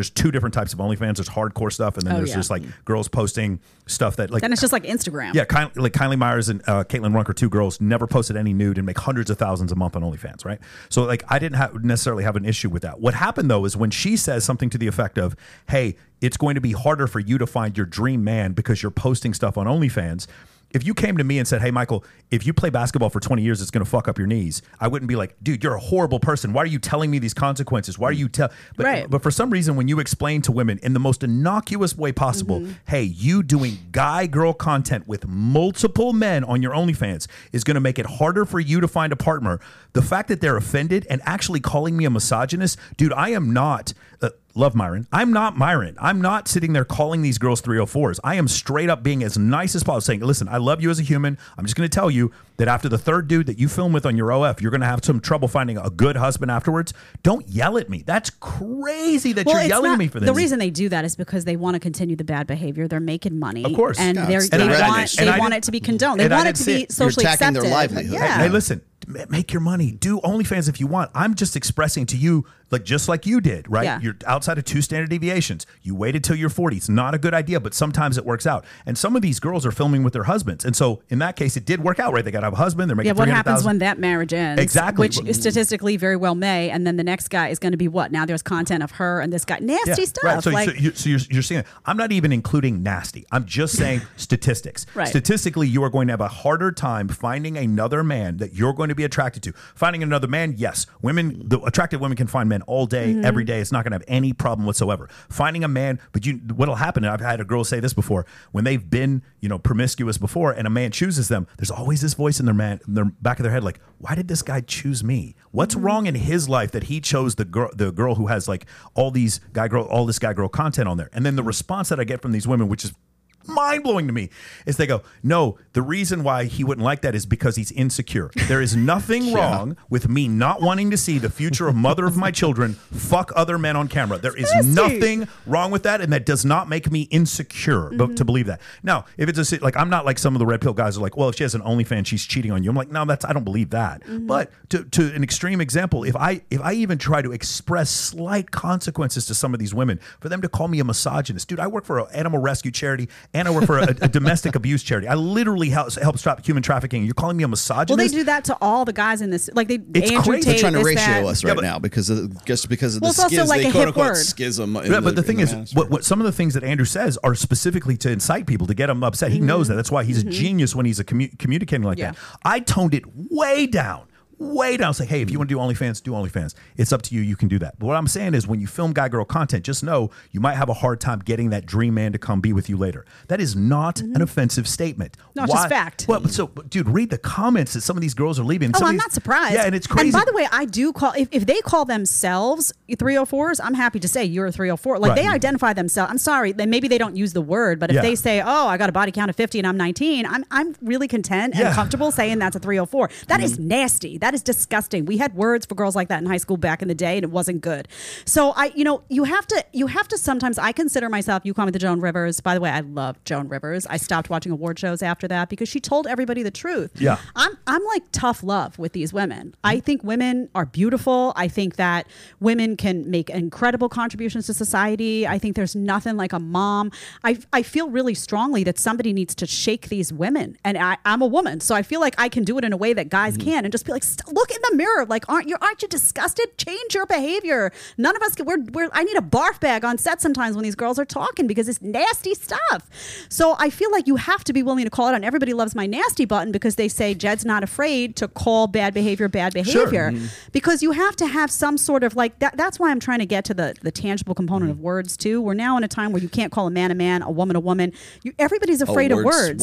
there's two different types of OnlyFans. There's hardcore stuff, and then there's just like girls posting stuff that like. Then it's just like Instagram. Yeah, like Kylie Myers and Caitlin Runker, two girls, never posted any nude and make hundreds of thousands a month on OnlyFans, right? So like I didn't necessarily have an issue with that. What happened though is when she says something to the effect of, "Hey, it's going to be harder for you to find your dream man because you're posting stuff on OnlyFans." If you came to me and said, "Hey, Michael, if you play basketball for 20 years, it's going to fuck up your knees," I wouldn't be like, "Dude, you're a horrible person. Why are you telling me these consequences? Why are you But for some reason, when you explain to women in the most innocuous way possible, "Hey, you doing guy-girl content with multiple men on your OnlyFans is going to make it harder for you to find a partner," the fact that they're offended and actually calling me a misogynist, dude, I am not. Love Myron. I'm not Myron. I'm not sitting there calling these girls 304s. I am straight up being as nice as possible, saying, "Listen, I love you as a human. I'm just going to tell you that after the third dude that you film with on your OF, you're going to have some trouble finding a good husband afterwards. Don't yell at me. That's crazy that you're yelling at me for this." The reason they do that is because they want to continue the bad behavior. They're making money. Of course. And they want it to be condoned. They want it to be socially You're attacking accepted. their livelihood. Yeah. Hey, listen, make your money. Do OnlyFans if you want. I'm just expressing to you, like just like you did, right? Yeah. You're outside of 2 standard deviations. You waited till you're 40. It's not a good idea, but sometimes it works out. And some of these girls are filming with their husbands. And so in that case, it did work out, right? They got to have a husband. They're making what happens $300,000. when that marriage ends? Exactly. Which statistically very well may. And then the next guy is going to be what? Now there's content of her and this guy. Nasty stuff. Right. So, like, you're seeing it. I'm not even including nasty. I'm just saying statistics. Right. Statistically, you are going to have a harder time finding another man that you're going to be attracted to. Finding another man, yes. The attractive women can find men all day, every day. It's not going to have any problem whatsoever. Finding a man, but what'll happen, and I've had a girl say this before, when they've been, promiscuous before and a man chooses them, there's always this voice in their back of their head like, why did this guy choose me? What's wrong in his life that he chose the girl who has like all this guy girl content on there? And then the response that I get from these women, which is mind-blowing to me, is they go, "No, the reason why he wouldn't like that is because he's insecure. There is nothing wrong with me not wanting to see the future mother of my children fuck other men on camera. There is nothing wrong with that, and that does not make me insecure but to believe that." Now, if it's like, I'm not like some of the red pill guys are like, "Well, if she has an OnlyFans, she's cheating on you." I'm like, no, I don't believe that. But to an extreme example, if I even try to express slight consequences to some of these women, for them to call me a misogynist, dude, I work for an animal rescue charity and I work for a domestic abuse charity. I literally help stop human trafficking. You're calling me a misogynist? well, they do that to all the guys in this. Like It's Andrew crazy. Tate, They're trying to this, ratio that. us right now because of the Well, it's also like a quote hip unquote word. schism. Yeah, but the thing is, what some of the things that Andrew says are specifically to incite people, to get them upset. He knows that. That's why he's a genius when he's communicating like that. I toned it way down. It's like, hey, if you want to do OnlyFans, do OnlyFans. It's up to you. You can do that. But what I'm saying is when you film guy-girl content, just know you might have a hard time getting that dream man to come be with you later. That is not an offensive statement. No, it's just fact. Well, dude, read the comments that some of these girls are leaving. I'm not surprised. Yeah, and it's crazy. And by the way, I do call, if they call themselves 304s, I'm happy to say you're a 304. Like, Right. they identify themselves. I'm sorry, maybe they don't use the word, but if they say, "Oh, I got a body count of 50 and I'm 19, I'm really content and comfortable saying that's a 304. That is nasty. That is disgusting. We had words for girls like that in high school back in the day, and it wasn't good. So you have to sometimes. I consider myself. You call me the Joan Rivers. By the way, I love Joan Rivers. I stopped watching award shows after that because she told everybody the truth. Yeah. I'm like tough love with these women. I think women are beautiful. I think that women can make incredible contributions to society. I think there's nothing like a mom. I feel really strongly that somebody needs to shake these women, and I'm a woman, so I feel like I can do it in a way that guys can, and just be like, look in the mirror. Like, aren't you disgusted? Change your behavior. None of us can. I need a barf bag on set sometimes when these girls are talking because it's nasty stuff. So I feel like you have to be willing to call it on. Everybody loves my nasty button because they say Jed's not afraid to call bad behavior Sure. because you have to have some sort of like that. That's why I'm trying to get to the tangible component of words too. We're now in a time where you can't call a man, a woman, a woman. Everybody's afraid of words.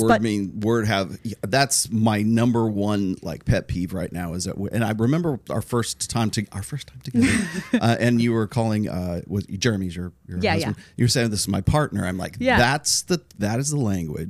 That's my number one like pet peeve right now is that, and I remember our first time together, and you were calling Jeremy's your husband. You were saying this is my partner. I'm like, that is the language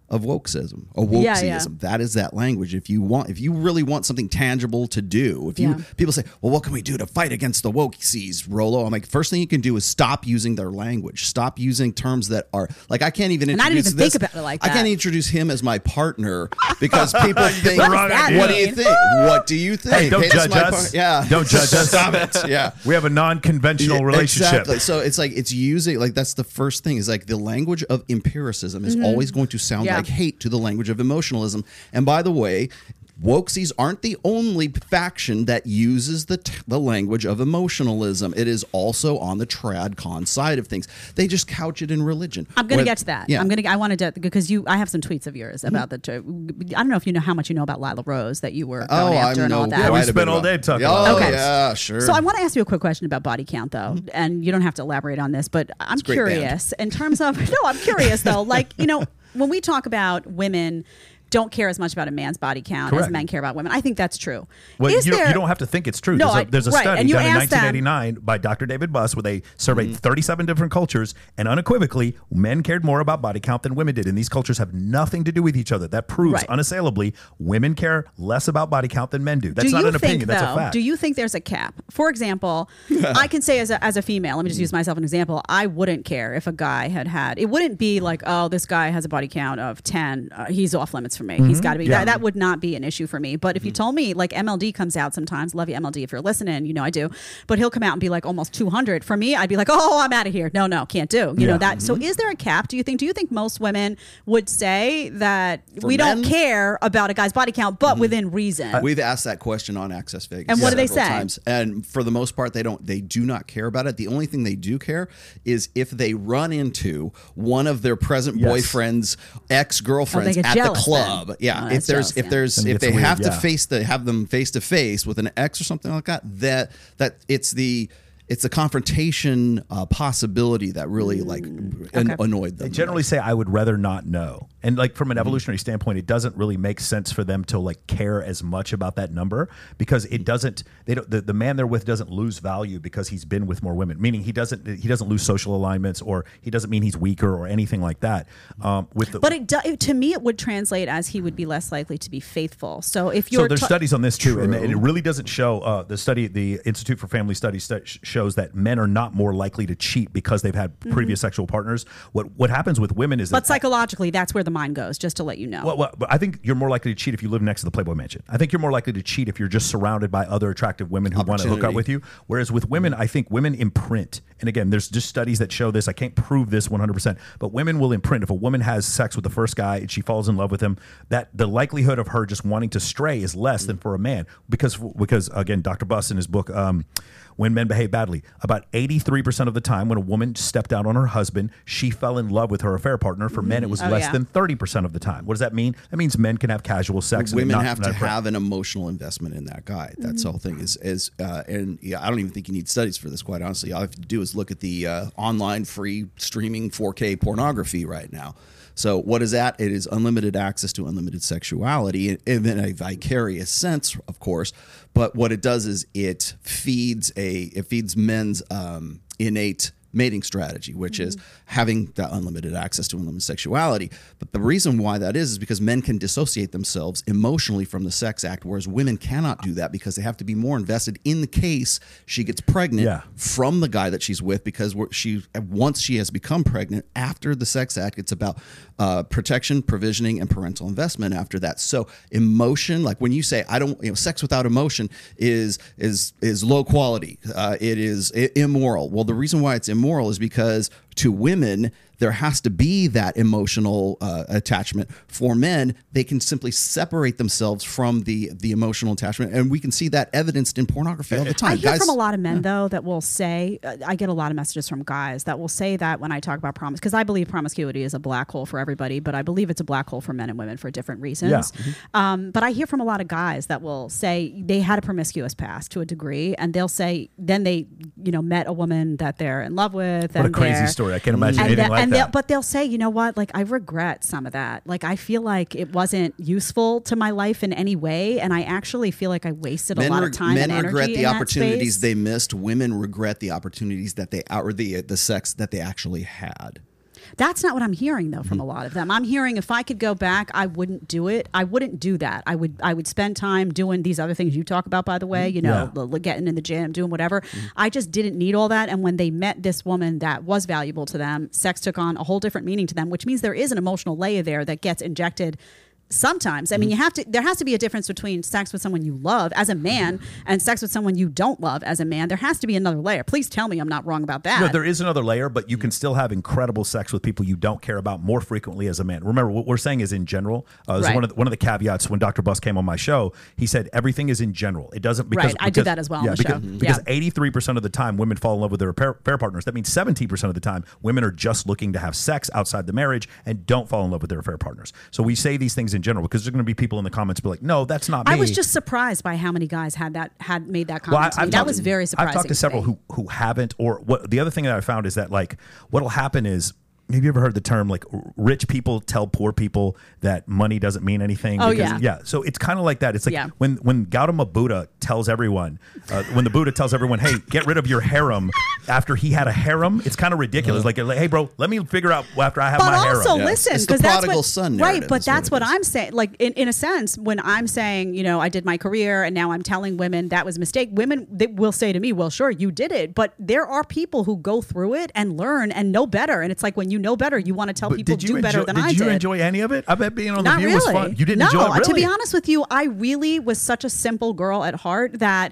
of wokeism or wokeism. Yeah. That is that language. If you really want something tangible to do, people say, well, what can we do to fight against the wokesies, Rolo? I'm like, first thing you can do is stop using their language. Stop using terms that are like, I can't even introduce I didn't even this. think about it like that. I can't introduce him as my partner because people think, What does that what do mean? you think? What do you think? Hey, don't this is judge my us. Yeah. Don't judge us. Stop it. Yeah. We have a non-conventional relationship. Exactly. So it's like it's using like that's the first thing is like the language of empiricism is always going to sound Yeah. like hate to the language of emotionalism. And by the way, wokesies aren't the only faction that uses the language of emotionalism. It is also on the tradcon side of things. They just couch it in religion. I'm going to get to that. Yeah. I wanted to because I have some tweets of yours about the. I don't know if you know how much you know about Lila Rose that you were going after and all that. Yeah, we quite a spent bit all about- day talking Oh, about Okay. yeah, sure. So I want to ask you a quick question about body count, though, and you don't have to elaborate on this, but I'm a great curious in terms of. No, I'm curious though. Like when we talk about women. Don't care as much about a man's body count Correct. as men care about women. I think that's true. Well, Is you there- don't have to think it's true. No, There's a right, study and you done in asked them- 1989 by Dr. David Buss where they surveyed 37 different cultures, and unequivocally, men cared more about body count than women did. And these cultures have nothing to do with each other. That proves Right. unassailably women care less about body count than men do. That's do not you an opinion. think, That's though, a fact. Do you think there's a cap? For example, I can say as a female, let me just use myself as an example. I wouldn't care if a guy had. It wouldn't be like, oh, this guy has a body count of 10. He's off limits for me. He's got to be. Yeah. That would not be an issue for me. But if you told me, like MLD comes out sometimes, love you MLD if you're listening, I do. But he'll come out and be like almost 200. For me, I'd be like, oh, I'm out of here. No, can't do. You know that. So is there a cap? Do you think most women would say that For we don't men? care about a guy's body count, but within reason? We've asked that question on Access Vegas. And what do they several say? Times. And for the most part, they do not care about it. The only thing they do care is if they run into one of their present Yes. boyfriend's ex-girlfriends get at jealous the club. then. Yeah. Oh, if that's there's jealous, Then it if gets they have weird, to have them face to face with an ex or something like that, that it's the confrontation possibility that really annoyed them. They generally say, I would rather not know. And like from an evolutionary standpoint, it doesn't really make sense for them to like care as much about that number because it doesn't, the man they're with doesn't lose value because he's been with more women, meaning he doesn't lose social alignments or he doesn't mean he's weaker or anything like that. But to me, it would translate as he would be less likely to be faithful. So if you're So there's studies on this too, and True. it really doesn't show. The Institute for Family Studies shows that men are not more likely to cheat because they've had previous sexual partners. What happens with women is but that psychologically, that's where the mind goes. Just to let you know. Well, but I think you're more likely to cheat if you live next to the Playboy Mansion. I think you're more likely to cheat if you're just surrounded by other attractive women who want to hook up with you. Whereas with women, I think women imprint. And again, there's just studies that show this. I can't prove this 100%, but women will imprint. If a woman has sex with the first guy and she falls in love with him, that the likelihood of her just wanting to stray is less than for a man. Because again, Dr. Buss in his book, When Men Behave Badly, about 83% of the time when a woman stepped out on her husband, she fell in love with her affair partner. For men, it was less than 30% of the time. What does that mean? That means men can have casual sex. Women and have to have an emotional investment in that guy. That's the whole thing. And I don't even think you need studies for this. Quite honestly, all you have to do is look at the online free streaming 4K pornography right now. So what is that? It is unlimited access to unlimited sexuality, and then a vicarious sense, of course. But what it does is it feeds men's innate mating strategy, which is having that unlimited access to unlimited sexuality. But the reason why that is because men can dissociate themselves emotionally from the sex act, whereas women cannot do that because they have to be more invested in the case she gets pregnant from the guy that she's with, because once she has become pregnant after the sex act, it's about protection, provisioning, and parental investment after that. So emotion, like when you say sex without emotion is low quality, it is immoral. Well, the reason why it's immoral is because to women there has to be that emotional attachment. For men, they can simply separate themselves from the emotional attachment, and we can see that evidenced in pornography all the time. I hear from a lot of men, though, that will say, I get a lot of messages from guys that will say that when I talk about promise, because I believe promiscuity is a black hole for everybody, but I believe it's a black hole for men and women for different reasons. Yeah. But I hear from a lot of guys that will say they had a promiscuous past to a degree, and they'll say then they met a woman that they're in love with. What a crazy story. I can't imagine anything like that. But they'll say, you know what, like I regret some of that. Like I feel like it wasn't useful to my life in any way, and I actually feel like I wasted a lot of time and energy. Men regret in the that opportunities space. they missed. Women regret the opportunities that they the sex that they actually had. That's not what I'm hearing though from a lot of them. I'm hearing if I could go back, I wouldn't do it. I wouldn't do that. I would spend time doing these other things you talk about, by the way, you know, getting in the gym, doing whatever. I just didn't need all that. And when they met this woman that was valuable to them, sex took on a whole different meaning to them, which means there is an emotional layer there that gets injected sometimes. I mean, there has to be a difference between sex with someone you love as a man and sex with someone you don't love as a man. There has to be another layer. Please tell me I'm not wrong about that. No, there is another layer, but you can still have incredible sex with people you don't care about more frequently as a man. Remember, what we're saying is in general. This is one of the caveats when Dr. Buss came on my show. He said everything is in general. It doesn't because I do that as well on the show. Because 83% of the time women fall in love with their pair partners. That means 17% of the time women are just looking to have sex outside the marriage and don't fall in love with their affair partners. So we say these things in general because there's going to be people in the comments be like, no, that's not me. I was just surprised by how many guys had made that comment to me. That was very surprising. I've talked to several who haven't, or what the other thing that I found is that like what'll happen is, have you ever heard the term like rich people tell poor people that money doesn't mean anything? Oh, because, yeah. So it's kind of like that. It's like when Gautama Buddha tells everyone, when the Buddha tells everyone, hey, get rid of your harem after he had a harem, it's kind of ridiculous. Like, hey, bro, let me figure out after I have my harem. But also, listen, it's the because that's prodigal what, son right? narrative But is that's what what it is. I'm saying. Like in a sense, when I'm saying, you know, I did my career and now I'm telling women that was a mistake. Women they will say to me, well, sure, you did it, but there are people who go through it and learn and know better. And it's like when you know better, you want to tell people do better than I did. Did you enjoy any of it? I bet being on The Not View really. was fun. You didn't enjoy it, really? To be honest with you, I really was such a simple girl at heart that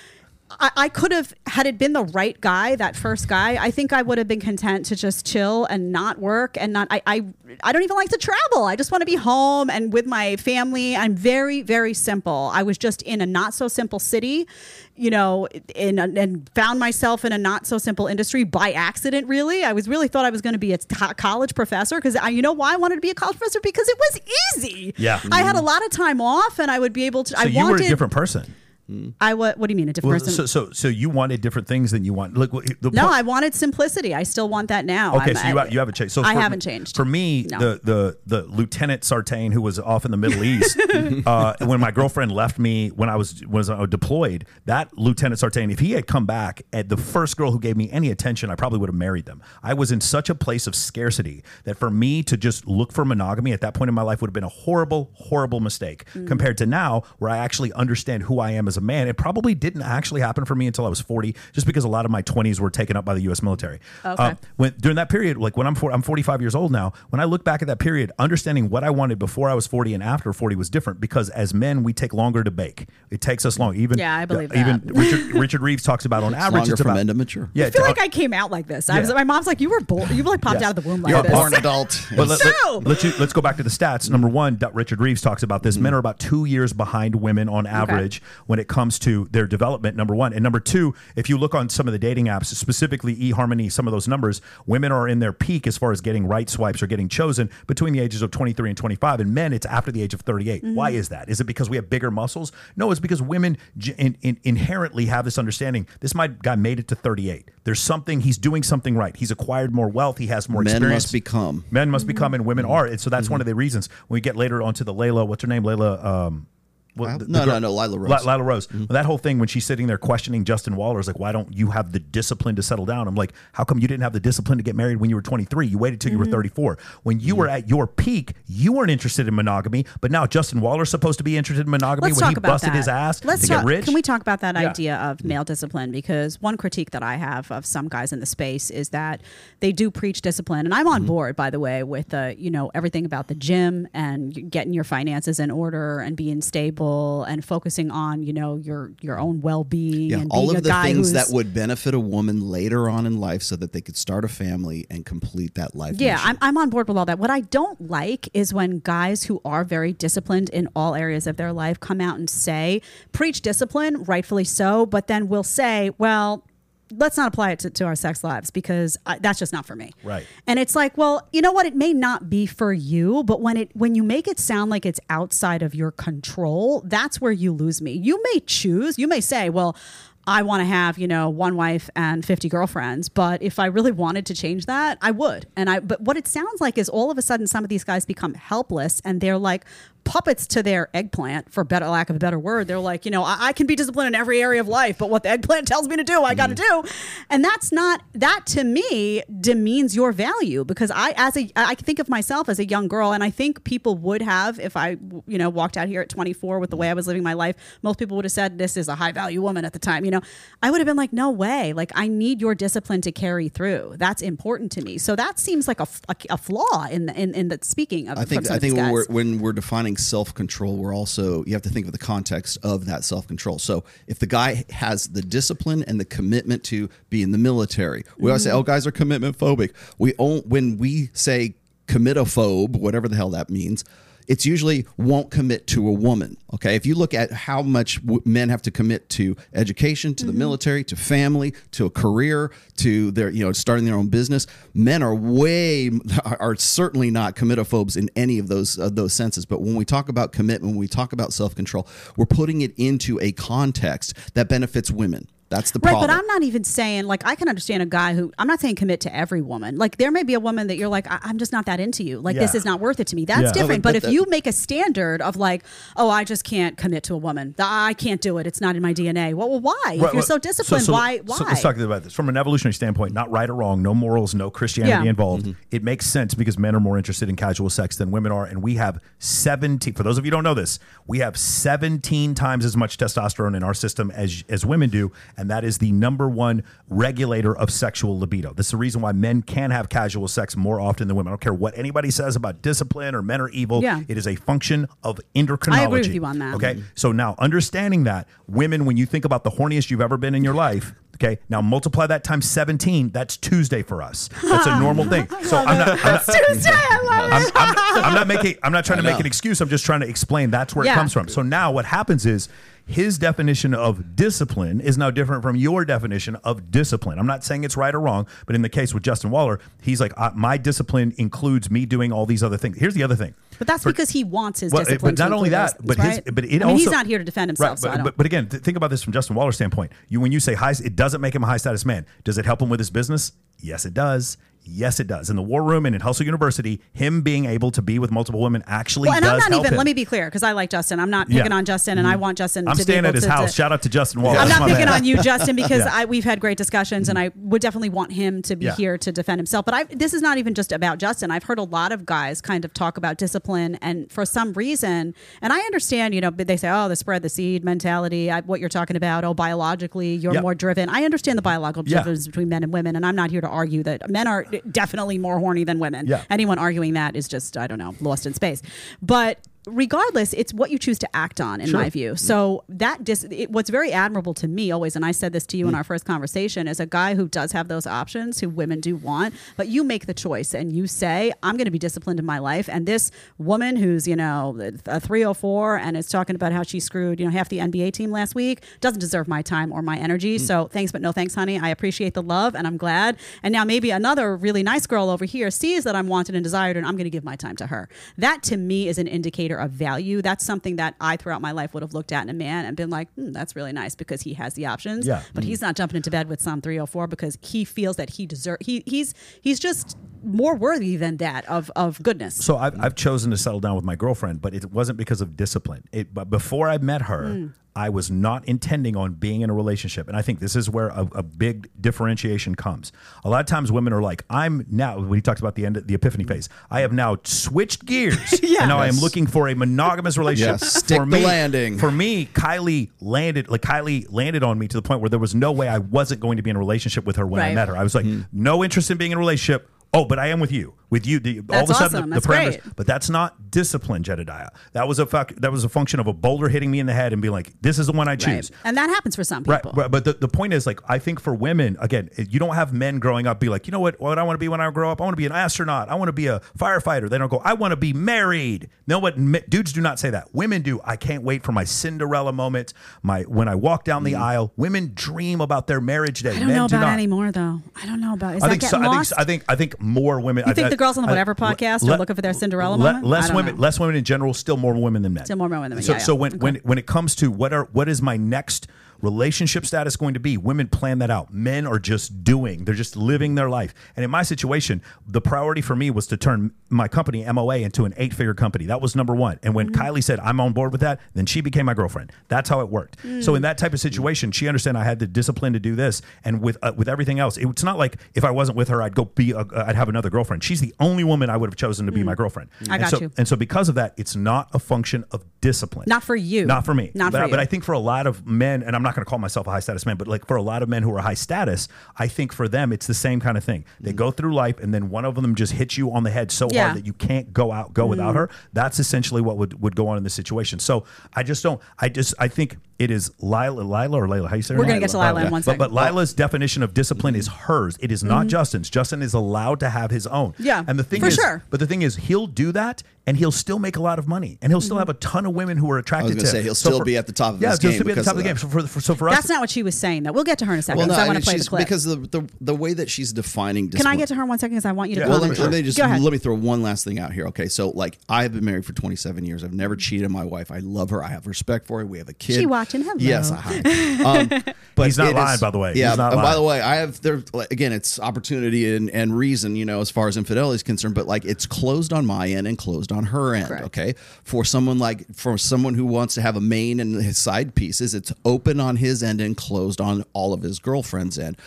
I could have, had it been the right guy, that first guy, I think I would have been content to just chill and not work and not, I don't even like to travel. I just want to be home and with my family. I'm very, very simple. I was just in a not so simple city, you know, and found myself in a not so simple industry by accident, really. I really thought I was going to be a college professor because you know why I wanted to be a college professor? Because it was easy. Yeah. I had a lot of time off and I would be able to, So you were a different person. What do you mean a different person? So you wanted different things than you want. Look, I wanted simplicity. I still want that now. Okay, so you haven't changed. So I haven't changed. For me, No. the Lieutenant Sartain who was off in the Middle East, when my girlfriend left me when I was deployed, that Lieutenant Sartain, if he had come back, the first girl who gave me any attention, I probably would have married them. I was in such a place of scarcity that for me to just look for monogamy at that point in my life would have been a horrible, horrible mistake compared to now where I actually understand who I am as a man. It probably didn't actually happen for me until I was 40, just because a lot of my 20s were taken up by the U.S. military. Okay. During that period, like when I'm 45 years old now, when I look back at that period, understanding what I wanted before I was 40 and after 40 was different because as men, we take longer to bake. It takes us long. I believe that. Even Richard Reeves talks about on average, Longer it's for about men to mature. I feel like I came out like this. My mom's like, you were like popped out of the womb like You're this. a born adult. But Yes. let's go back to the stats. Number one, Richard Reeves talks about this. Men are about 2 years behind women on average when it comes to their development, number one. And number two, if you look on some of the dating apps, specifically eHarmony, some of those numbers, women are in their peak as far as getting right swipes or getting chosen between the ages of 23 and 25. And men, it's after the age of 38. Why is that? Is it because we have bigger muscles? No, it's because women inherently have this understanding. This guy made it to 38. There's something, he's doing something right. He's acquired more wealth. He has more experience. Men must become, and women are. And so that's one of the reasons when we get later onto the Layla, what's her name? Layla, Lila Rose. Well, that whole thing when she's sitting there questioning Justin Waller is like, why don't you have the discipline to settle down? I'm like, how come you didn't have the discipline to get married when you were 23? You waited till you were 34. When you were at your peak, you weren't interested in monogamy, but now Justin Waller's supposed to be interested in monogamy when he busted his ass to get rich. Can we talk about that idea of male discipline? Because one critique that I have of some guys in the space is that they do preach discipline. And I'm on board, by the way, with everything about the gym and getting your finances in order and being stable and focusing on your own well-being and all being of a guy the things who's, that would benefit a woman later on in life so that they could start a family and complete that life mission. I'm on board with all that. What I don't like is when guys who are very disciplined in all areas of their life come out and preach discipline, rightfully so, but then will say, well, let's not apply it to our sex lives because that's just not for me. Right. And it's like, well, you know what? It may not be for you, but when you make it sound like it's outside of your control, that's where you lose me. You may say, well, I want to have, one wife and 50 girlfriends, but if I really wanted to change that, I would. But what it sounds like is all of a sudden some of these guys become helpless and they're like puppets to their eggplant, for better lack of a better word. They're like, I can be disciplined in every area of life, but what the eggplant tells me to do, I got to do. And that to me demeans your value, because I think of myself as a young girl, and I think people would have, if I, walked out here at 24 with the way I was living my life, most people would have said, this is a high value woman at the time. I would have been like, no way. Like, I need your discipline to carry through. That's important to me. So that seems like a flaw in the speaking of. I think when we're defining self-control, you have to think of the context of that self-control. So if the guy has the discipline and the commitment to be in the military, we always say, oh, guys are commitment phobic. When we say committophobe, whatever the hell that means, it's usually won't commit to a woman. Okay, if you look at how much men have to commit to education, to the military, to family, to a career, to their starting their own business, men are certainly not committophobes in any of those senses. But when we talk about commitment, when we talk about self-control, we're putting it into a context that benefits women. That's the problem. Right, but I'm not even saying, like, I can understand a guy who, I'm not saying commit to every woman. Like, there may be a woman that you're like, I'm just not that into you. Like, this is not worth it to me. That's different. But if you make a standard of like, oh, I just can't commit to a woman. I can't do it. It's not in my DNA. Well, why? If you're so disciplined, why? So let's talk about this. From an evolutionary standpoint, not right or wrong, no morals, no Christianity involved. It makes sense because men are more interested in casual sex than women are. And we have 17, for those of you who don't know this, we have 17 times as much testosterone in our system as women do. And that is the number one regulator of sexual libido. This is the reason why men can have casual sex more often than women. I don't care what anybody says about discipline or men are evil. Yeah. It is a function of endocrinology. I agree with you on that. Okay. So now understanding that, women, when you think about the horniest you've ever been in your life, okay, now multiply that times 17. That's Tuesday for us. That's a normal thing. So I'm not Tuesday. I love it. I'm not trying to make an excuse. I'm just trying to explain that's where it comes from. So now what happens is, his definition of discipline is now different from your definition of discipline. I'm not saying it's right or wrong, but in the case with Justin Waller, he's like, my discipline includes me doing all these other things. Here's the other thing. But that's because he wants his discipline. But not only that, but he's not here to defend himself. Right, so but again, think about this from Justin Waller's standpoint. When you say high, it doesn't make him a high status man. Does it help him with his business? Yes, it does. Yes, it does. In the War Room and in Hustle University, him being able to be with multiple women actually does help him. Let me be clear, because I like Justin. I'm not picking on Justin, and I want Justin to be able to... I'm staying at his house. Shout out to Justin Wallace. I'm not picking on you, Justin, because we've had great discussions, and I would definitely want him to be here to defend himself. But this is not even just about Justin. I've heard a lot of guys kind of talk about discipline, and for some reason, and I understand, they say, oh, the spread the seed mentality, what you're talking about, biologically, you're more driven. I understand the biological difference between men and women, and I'm not here to argue that men are definitely more horny than women. Yeah. Anyone arguing that is just, I don't know, lost in space. But regardless, it's what you choose to act on, in my view. So what's very admirable to me always, and I said this to you in our first conversation, is a guy who does have those options, who women do want, but you make the choice and you say, I'm going to be disciplined in my life. And this woman who's, a 304 and is talking about how she screwed, half the NBA team last week, doesn't deserve my time or my energy. So thanks, but no thanks, honey. I appreciate the love and I'm glad. And now maybe another really nice girl over here sees that I'm wanted and desired and I'm going to give my time to her. That to me is an indicator of value. That's something that I throughout my life would have looked at in a man and been like, that's really nice because he has the options. Yeah. But he's not jumping into bed with some 304 because he feels that he deserves. He's just more worthy than that of goodness. So I've chosen to settle down with my girlfriend, but it wasn't because of discipline. But before I met her, I was not intending on being in a relationship. And I think this is where a big differentiation comes. A lot of times women are like, I'm now, when he talks about the end of the epiphany phase, I have now switched gears. And now I am looking for a monogamous relationship. Stick the landing. For me, Kylie landed on me to the point where there was no way I wasn't going to be in a relationship with her when I met her. I was like, no interest in being in a relationship. Oh, but I am with you. With you, all of a sudden the parameters. Great. But that's not discipline, Jedediah. That was a function of a boulder hitting me in the head and being like, "This is the one I choose." Right. And that happens for some people. Right. But the point is, like, I think for women, again, you don't have men growing up be like, you know what I want to be when I grow up? I want to be an astronaut. I want to be a firefighter. They don't go, I want to be married. No, what dudes do not say that. Women do. I can't wait for my Cinderella moment. When I walk down the aisle, women dream about their marriage day. I don't know about anymore, though. I don't know about. Is that getting lost? I think more women. You think the girls on the Whatever podcast are looking for their Cinderella moment? Less women in general, still more women than men. Still more women than men. So when it comes to what is my next relationship status going to be? Women plan that out. Men are just doing. They're just living their life. And in my situation, the priority for me was to turn my company, MOA, into an 8-figure company. That was number one. And when Kylie said, I'm on board with that, then she became my girlfriend. That's how it worked. So in that type of situation, she understood I had the discipline to do this. And with everything else, it's not like if I wasn't with her, I'd go I'd have another girlfriend. She's the only woman I would have chosen to be my girlfriend. I got you. And so because of that, it's not a function of discipline. Not for you. Not for me. Not for you. But I think for a lot of men, and I'm not going to call myself a high status man, but like for a lot of men who are high status, I think for them, it's the same kind of thing. They go through life and then one of them just hits you on the head so hard that you can't go without her. That's essentially what would go on in this situation. So I think it is Lila or Layla. How you say her We're name? going to get to Lila in one second. But Lila's definition of discipline is hers. It is not Justin's. Justin is allowed to have his own. Yeah, and the thing for is, sure. But the thing is, he'll do that, and he'll still make a lot of money, and he'll still have a ton of women who are attracted to him. I was going to say he'll still be at the top of his game. Yeah, he'll still be at the top of the game. So for us, that's not what she was saying, though. We'll get to her in a second. Well, no, I want to play the clip. Because the way that she's defining discipline. Can I get to her in 1 second? Because I want you to. Well, let me throw one last thing out here. Okay, so like I have been married for 27 years. I've never cheated on my wife. I love her. I have respect for her. We have a kid. She watching? Hello. Yes, I have. But he's not lying, by the way. Yeah, he's not and by lying. the way, I have there again. It's opportunity and reason, as far as infidelity is concerned. But like, it's closed on my end and closed on her end. Correct. Okay, for someone who wants to have a main and his side pieces, it's open on his end and closed on all of his girlfriend's end.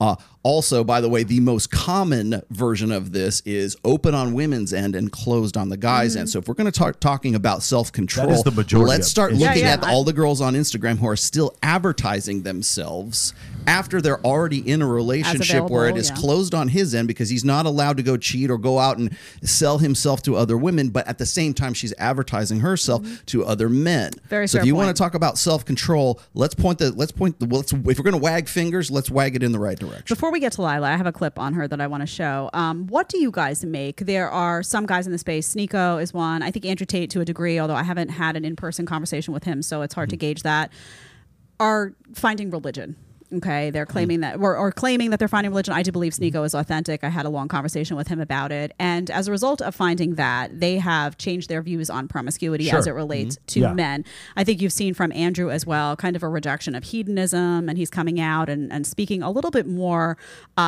Also, by the way, the most common version of this is open on women's end and closed on the guy's end. So if we're going to start talking about self-control, That is the majority let's of start it. looking Yeah, at all the girls on Instagram who are still advertising themselves after they're already in a relationship where it is closed on his end because he's not allowed to go cheat or go out and sell himself to other women. But at the same time, she's advertising herself to other men. Very so fair if you point. want to talk about self-control, if we're going to wag fingers, let's wag it in the right direction. Before we get to Lila, I have a clip on her that I want to show. What do you guys make? There are some guys in the space. Sneeko is one. I think Andrew Tate to a degree, although I haven't had an in-person conversation with him, so it's hard to gauge that, are finding religion. Okay, they're claiming that, or claiming that they're finding religion. I do believe Sneeko is authentic. I had a long conversation with him about it. And as a result of finding that, they have changed their views on promiscuity as it relates to men. I think you've seen from Andrew as well, kind of a rejection of hedonism, and he's coming out and speaking a little bit more.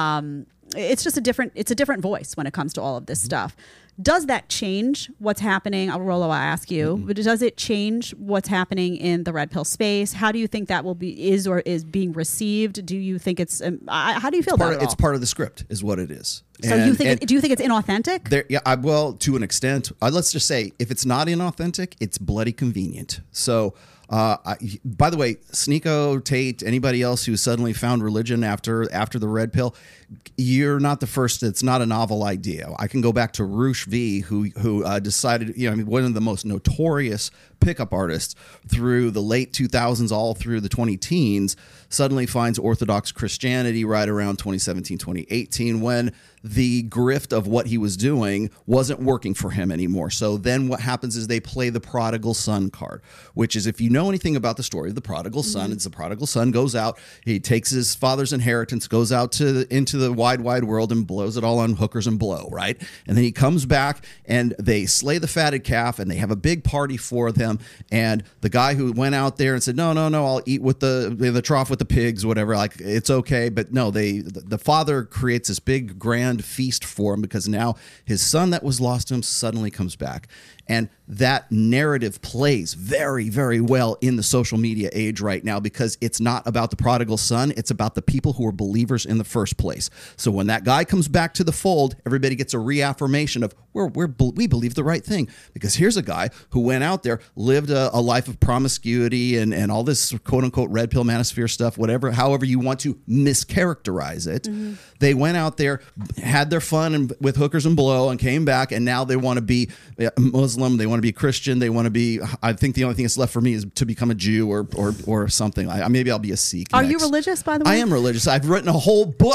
It's just a different voice when it comes to all of this stuff. Does that change what's happening? Rollo, I ask you, but does it change what's happening in the red pill space? How do you think that is being received? Do you think it's, how do you feel about it? It's part of the script is what it is. So do you think it's inauthentic? To an extent. Let's just say if it's not inauthentic, it's bloody convenient. So, by the way, Sneeko, Tate, anybody else who suddenly found religion after the red pill, you're not the first. It's not a novel idea. I can go back to Roosh V, who decided, one of the most notorious pickup artists through the late 2000s, all through the 2010s, suddenly finds Orthodox Christianity right around 2017, 2018, when the grift of what he was doing wasn't working for him anymore. So then what happens is they play the prodigal son card, which is, if you know anything about the story of the prodigal son, it's the prodigal son goes out, he takes his father's inheritance, goes out into the wide world and blows it all on hookers and blow, right? And then he comes back and they slay the fatted calf and they have a big party for them. And the guy who went out there and said, no, I'll eat with the trough with the pigs, whatever, like, it's okay. But no, the father creates this big grand feast for him because now his son that was lost to him suddenly comes back. And that narrative plays very, very well in the social media age right now because it's not about the prodigal son. It's about the people who are believers in the first place. So when that guy comes back to the fold, everybody gets a reaffirmation of we believe the right thing. Because here's a guy who went out there, lived a life of promiscuity and all this quote unquote red pill manosphere stuff, however you want to mischaracterize it. Mm-hmm. They went out there, had their fun with hookers and blow and came back, and now they want to be Muslim, they want to be Christian, they want to be, I think the only thing that's left for me is to become a Jew or something. Maybe I'll be a Sikh. Are next. you religious, by the way? I am religious. I've written a whole book on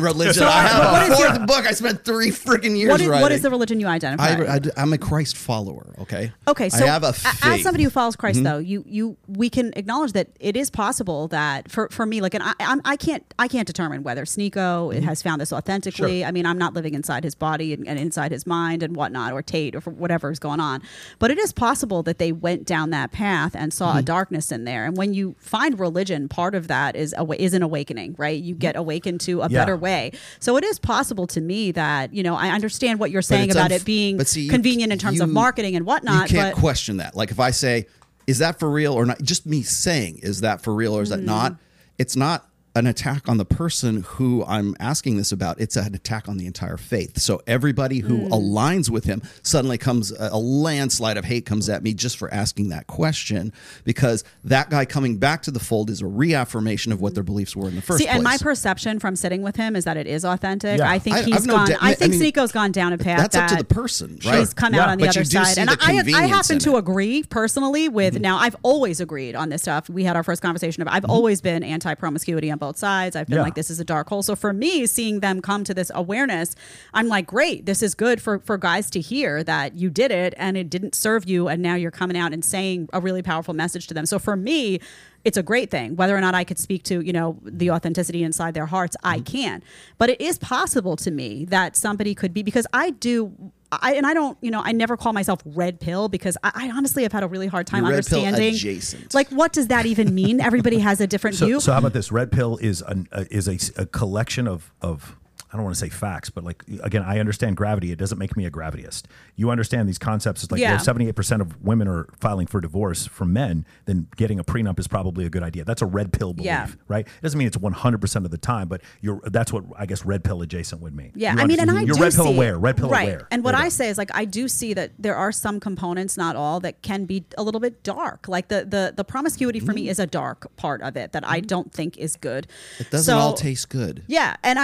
religion. So I have what a is your- fourth book. I spent 3 freaking years writing. What is the religion you identify? I'm a Christ follower. Okay. Okay, so I have a faith. as somebody who follows Christ, though, we can acknowledge that it is possible that for me, like, and I can't determine whether Sneeko has found this authentically. Sure. I mean, I'm not living inside his body and inside his mind and whatnot, or Tate, or whatever is going on. But it is possible that they went down that path and saw a darkness in there. And when you find religion, part of that is an awakening, right? You get awakened to a better way. So it is possible to me that, I understand what you're saying about it being convenient in terms of marketing and whatnot. You can't question that. Like if I say, is that for real or not? Just me saying, is that for real or is that not? It's not an attack on the person who I'm asking this about. It's an attack on the entire faith. So everybody who aligns with him suddenly comes a landslide of hate comes at me just for asking that question, because that guy coming back to the fold is a reaffirmation of what their beliefs were in the first place. And my perception from sitting with him is that it is authentic. Yeah. I think I think Sneeko's gone down a path that's up to the person, right? She's come out on the But other you do side. see And the I convenience happen in to it. agree personally with, now I've always agreed on this stuff. We had our first conversation of, I've always been anti-promiscuity on both sides. I've been like, this is a dark hole. So for me, seeing them come to this awareness, I'm like, great, this is good for guys to hear that you did it and it didn't serve you. And now you're coming out and saying a really powerful message to them. So for me, it's a great thing. Whether or not I could speak to, the authenticity inside their hearts, I can. But it is possible to me that somebody could be, because I never call myself red pill, because I honestly have had a really hard time You're understanding. red pill adjacent. Like, what does that even mean? Everybody has a different view. So how about this? Red pill is a collection of I don't want to say facts, but like, again, I understand gravity. It doesn't make me a gravityist. You understand these concepts. It's like if 78% of women are filing for divorce from men, then getting a prenup is probably a good idea. That's a red pill belief, right? It doesn't mean it's 100% of the time, but that's what I guess red pill adjacent would mean. Yeah, and I you're do red pill see, aware, red pill right. aware. And what I say is, like, I do see that there are some components, not all, that can be a little bit dark. Like the promiscuity for me is a dark part of it that I don't think is good. It doesn't all taste good. Yeah, and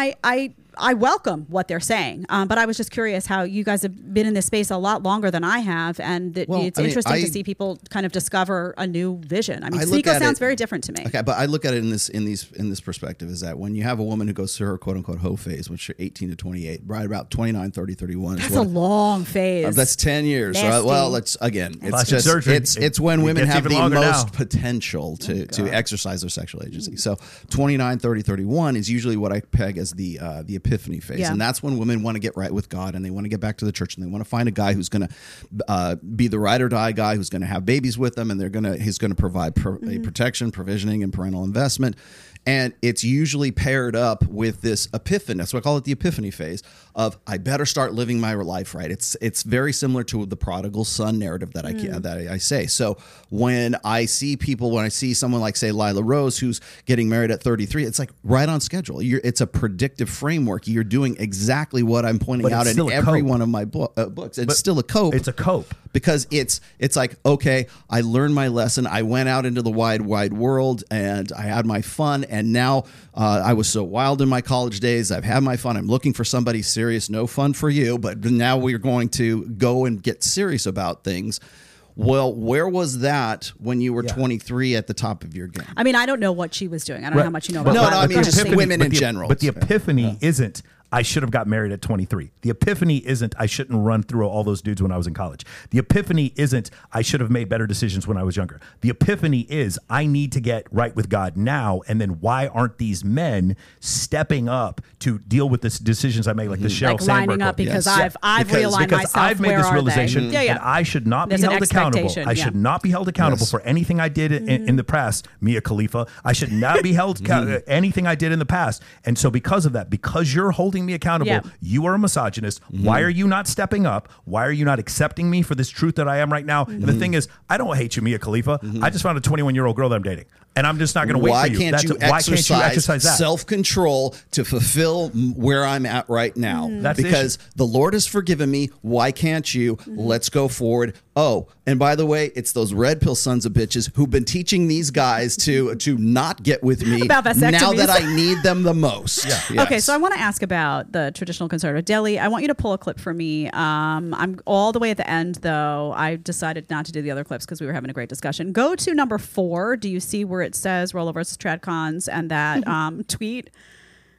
I welcome what they're saying, but I was just curious how you guys have been in this space a lot longer than I have, and it's interesting to see people kind of discover a new vision. I mean, Sneeko sounds very different to me. Okay, but I look at it in this perspective, is that when you have a woman who goes through her quote unquote hoe phase, which are 18 to 28, right about 29, 30, 31. That's a long phase. That's 10 years. Nasty. Well, it's Plastic surgery. it's when women have the most now. potential to exercise their sexual agency. So 29, 30, 31 is usually what I peg as the epiphany phase. Yeah. And that's when women want to get right with God, and they want to get back to the church, and they want to find a guy who's going to be the ride or die guy, who's going to have babies with them, and he's going to provide protection, provisioning, and parental investment. And it's usually paired up with this epiphany. That's what I call it, the epiphany phase of, I better start living my life right. It's very similar to the prodigal son narrative that I say. So when I see someone like, say, Lila Rose, who's getting married at 33, it's like right on schedule. It's a predictive framework. You're doing exactly what I'm pointing out in every one of my books. It's still a cope. It's a cope. Because it's like, okay, I learned my lesson. I went out into the wide world and I had my fun. And now I was so wild in my college days. I've had my fun. I'm looking for somebody serious. No fun for you. But now we're going to go and get serious about things. Well, where was that when you were 23 at the top of your game? I mean, I don't know what she was doing. I don't know how much you know about No, that. I mean, just women in general. But the epiphany isn't, I should have got married at 23. The epiphany isn't, I shouldn't run through all those dudes when I was in college. The epiphany isn't, I should have made better decisions when I was younger. The epiphany is, I need to get right with God now. And then why aren't these men stepping up to deal with the decisions I made, like the Sheryl Like Sandberg lining up quote? because I've realigned myself. I've made where this are realization they? that I should not There's be an held accountable. expectation, I should not be held accountable for anything I did in the past. Mia Khalifa. I should not be held anything I did in the past. And so because of that, because you're holding me accountable, you are a misogynist. Why are you not stepping up? Why are you not accepting me for this truth that I am right now? And the thing is, I don't hate you, Mia Khalifa. I just found a 21-year-old girl that I'm dating. And I'm just not going to wait for you. Why can't you exercise that? Self-control to fulfill where I'm at right now? Because the Lord has forgiven me. Why can't you? Let's go forward. Oh, and by the way, it's those red pill sons of bitches who've been teaching these guys to not get with me about vasectomies. Now that I need them the most. Yes. Okay, so I want to ask about the traditional conservative. Deli, I want you to pull a clip for me. I'm all the way at the end, though. I decided not to do the other clips because we were having a great discussion. Go to number 4. Do you see where it says Rollo versus Tradcons and that tweet?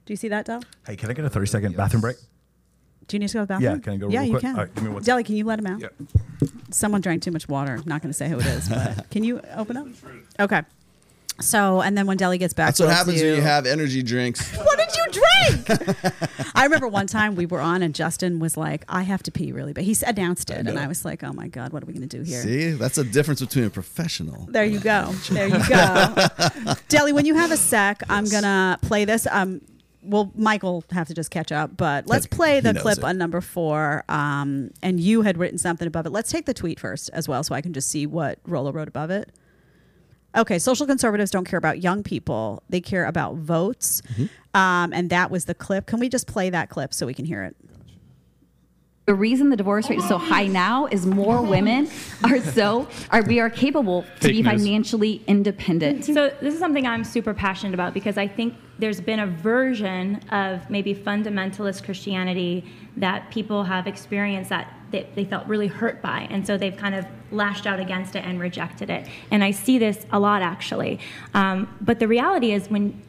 Do you see that, Del? Hey, can I get a 30-second bathroom break? Do you need to go to the bathroom? Yeah, can I go Yeah, real you quick? can. All right, give me 1 Deli, can you let him out? Yeah. Someone drank too much water. Not going to say who it is, but can you open up? Okay. So, and then when Deli gets back, That's what we'll happens do- when you have energy drinks. What did you drink? I remember one time we were on and Justin was like, I have to pee really bad. He announced it. And I was like, oh my God, what are we going to do here? See, that's the difference between a professional. There you go. There you go. Deli, when you have a sec, I'm going to play this. Well, Mike will have to just catch up, but let's play the knows clip it. on number 4. And you had written something above it. Let's take the tweet first as well so I can just see what Rollo wrote above it. Okay, social conservatives don't care about young people. They care about votes. And that was the clip. Can we just play that clip so we can hear it? The reason the divorce rate is so high now is more women we are capable to Fake be news. financially independent. So this is something I'm super passionate about because I think there's been a version of maybe fundamentalist Christianity that people have experienced that they felt really hurt by. And so they've kind of lashed out against it and rejected it. And I see this a lot, actually. But the reality is when,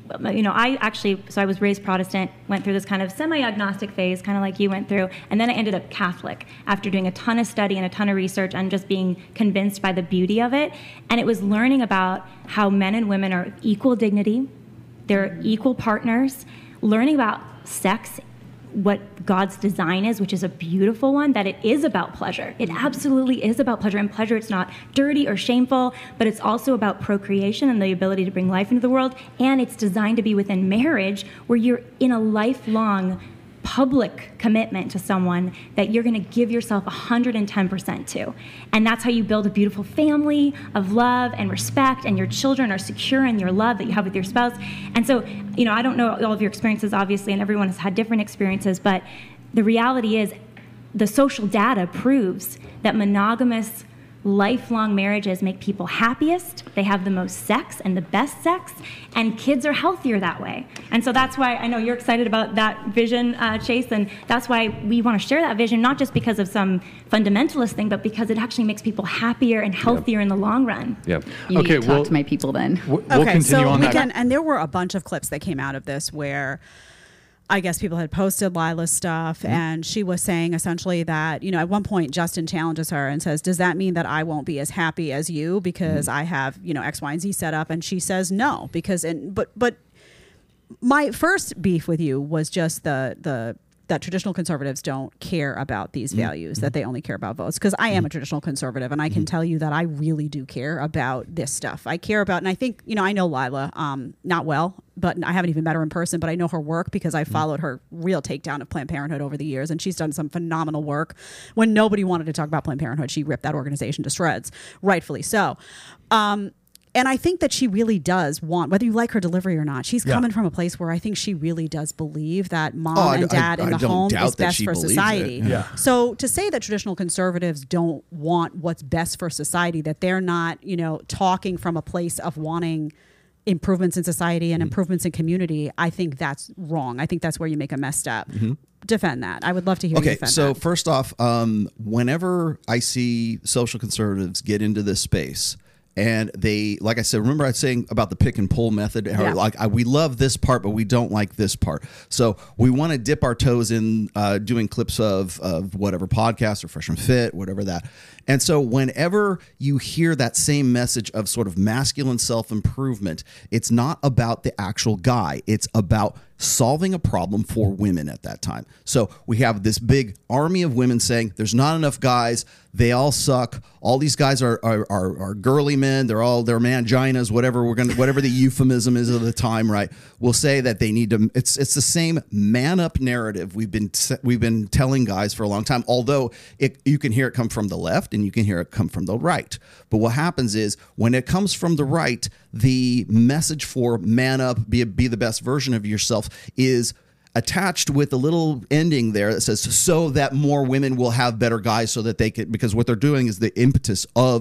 I was raised Protestant, went through this kind of semi-agnostic phase, kind of like you went through, and then I ended up Catholic after doing a ton of study and a ton of research and just being convinced by the beauty of it. And it was learning about how men and women are of equal dignity, they're equal partners, learning about sex, what God's design is, which is a beautiful one, that it is about pleasure. It absolutely is about pleasure. And pleasure, it's not dirty or shameful, but it's also about procreation and the ability to bring life into the world. And it's designed to be within marriage, where you're in a lifelong public commitment to someone that you're going to give yourself 110% to. And that's how you build a beautiful family of love and respect, and your children are secure in your love that you have with your spouse. And so, I don't know all of your experiences, obviously, and everyone has had different experiences, but the reality is the social data proves that monogamous lifelong marriages make people happiest, they have the most sex and the best sex, and kids are healthier that way. And so that's why I know you're excited about that vision, Chase, and that's why we want to share that vision, not just because of some fundamentalist thing, but because it actually makes people happier and healthier in the long run. Yep. You need to talk to my people then. We'll Okay, continue so on we that. can, and there were a bunch of clips that came out of this where I guess people had posted Lila's stuff, and she was saying essentially that, at one point Justin challenges her and says, does that mean that I won't be as happy as you because I have, X, Y, and Z set up? And she says no, because, but my first beef with you was just that traditional conservatives don't care about these values, that they only care about votes. Because I am a traditional conservative, and I can tell you that I really do care about this stuff. I care about, and I think, I know Lila not well, but I haven't even met her in person, but I know her work because I followed her real takedown of Planned Parenthood over the years, and she's done some phenomenal work. When nobody wanted to talk about Planned Parenthood, she ripped that organization to shreds, rightfully so. And I think that she really does want, whether you like her delivery or not, she's coming from a place where I think she really does believe that mom and dad in the don't home doubt is that best she for believes society. it. Yeah. So to say that traditional conservatives don't want what's best for society, that they're not, talking from a place of wanting improvements in society and improvements in community, I think that's wrong. I think that's where you make a messed up. Defend that. I would love to hear you Okay, defend so that. first off, whenever I see social conservatives get into this space, and they, like I said, remember I was saying about the pick and pull method? How Yeah. we love this part, but we don't like this part. So we want to dip our toes in doing clips of whatever podcast or Fresh and Fit, whatever that. And so whenever you hear that same message of sort of masculine self-improvement, it's not about the actual guy. It's about solving a problem for women at that time. So we have this big army of women saying there's not enough guys. They all suck. All these guys are girly men. They're manginas, whatever the euphemism is of the time, right? We'll say that they need to. It's the same man up narrative we've been telling guys for a long time. Although you can hear it come from the left and you can hear it come from the right. But what happens is when it comes from the right, the message for man up, be the best version of yourself is attached with a little ending there that says so that more women will have better guys so that they can, because what they're doing is the impetus of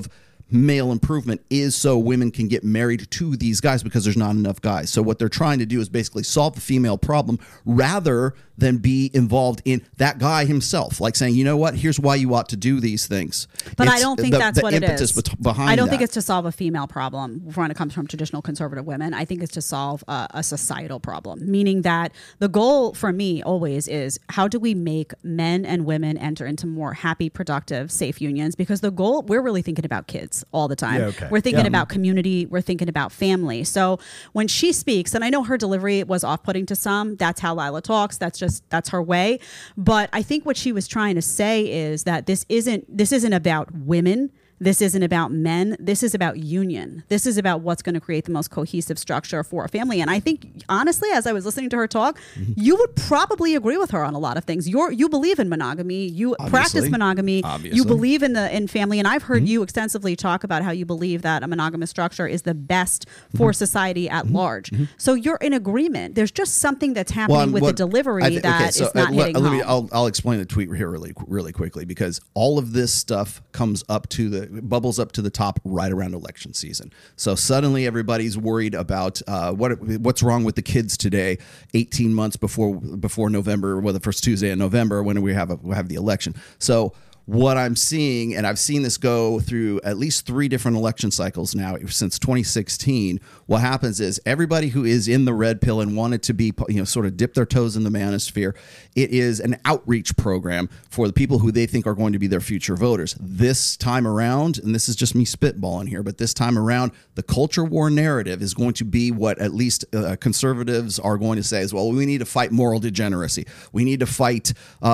male improvement is so women can get married to these guys because there's not enough guys. So what they're trying to do is basically solve the female problem rather than be involved in that guy himself, like saying, you know what, here's why you ought to do these things. But I don't think that's what it is. Behind I don't that. think it's to solve a female problem when it comes from traditional conservative women. I think it's to solve a societal problem, meaning that the goal for me always is how do we make men and women enter into more happy, productive, safe unions? Because the goal, we're really thinking about kids all the time. Yeah, okay. We're thinking about community. We're thinking about family. So when she speaks, and I know her delivery was off-putting to some, that's how Lila talks. That's her way. But I think what she was trying to say is that this isn't about women. This isn't about men. This is about union. This is about what's going to create the most cohesive structure for a family. And I think, honestly, as I was listening to her talk, you would probably agree with her on a lot of things. You believe in monogamy. You practice monogamy. Obviously. You believe in family. And I've heard you extensively talk about how you believe that a monogamous structure is the best for society at large. So you're in agreement. There's just something that's happening with the delivery is not hitting home. I'll explain the tweet here really quickly, because all of this stuff bubbles up to the top right around election season. So suddenly everybody's worried about what's wrong with the kids today, 18 months before November, the first Tuesday in November when we have the election. So what I'm seeing, and I've seen this go through at least 3 different election cycles now since 2016, what happens is everybody who is in the red pill and wanted to be, sort of dip their toes in the manosphere, it is an outreach program for the people who they think are going to be their future voters. This time around, and this is just me spitballing here, but this time around, the culture war narrative is going to be what at least conservatives are going to say is, well, we need to fight moral degeneracy. We need to fight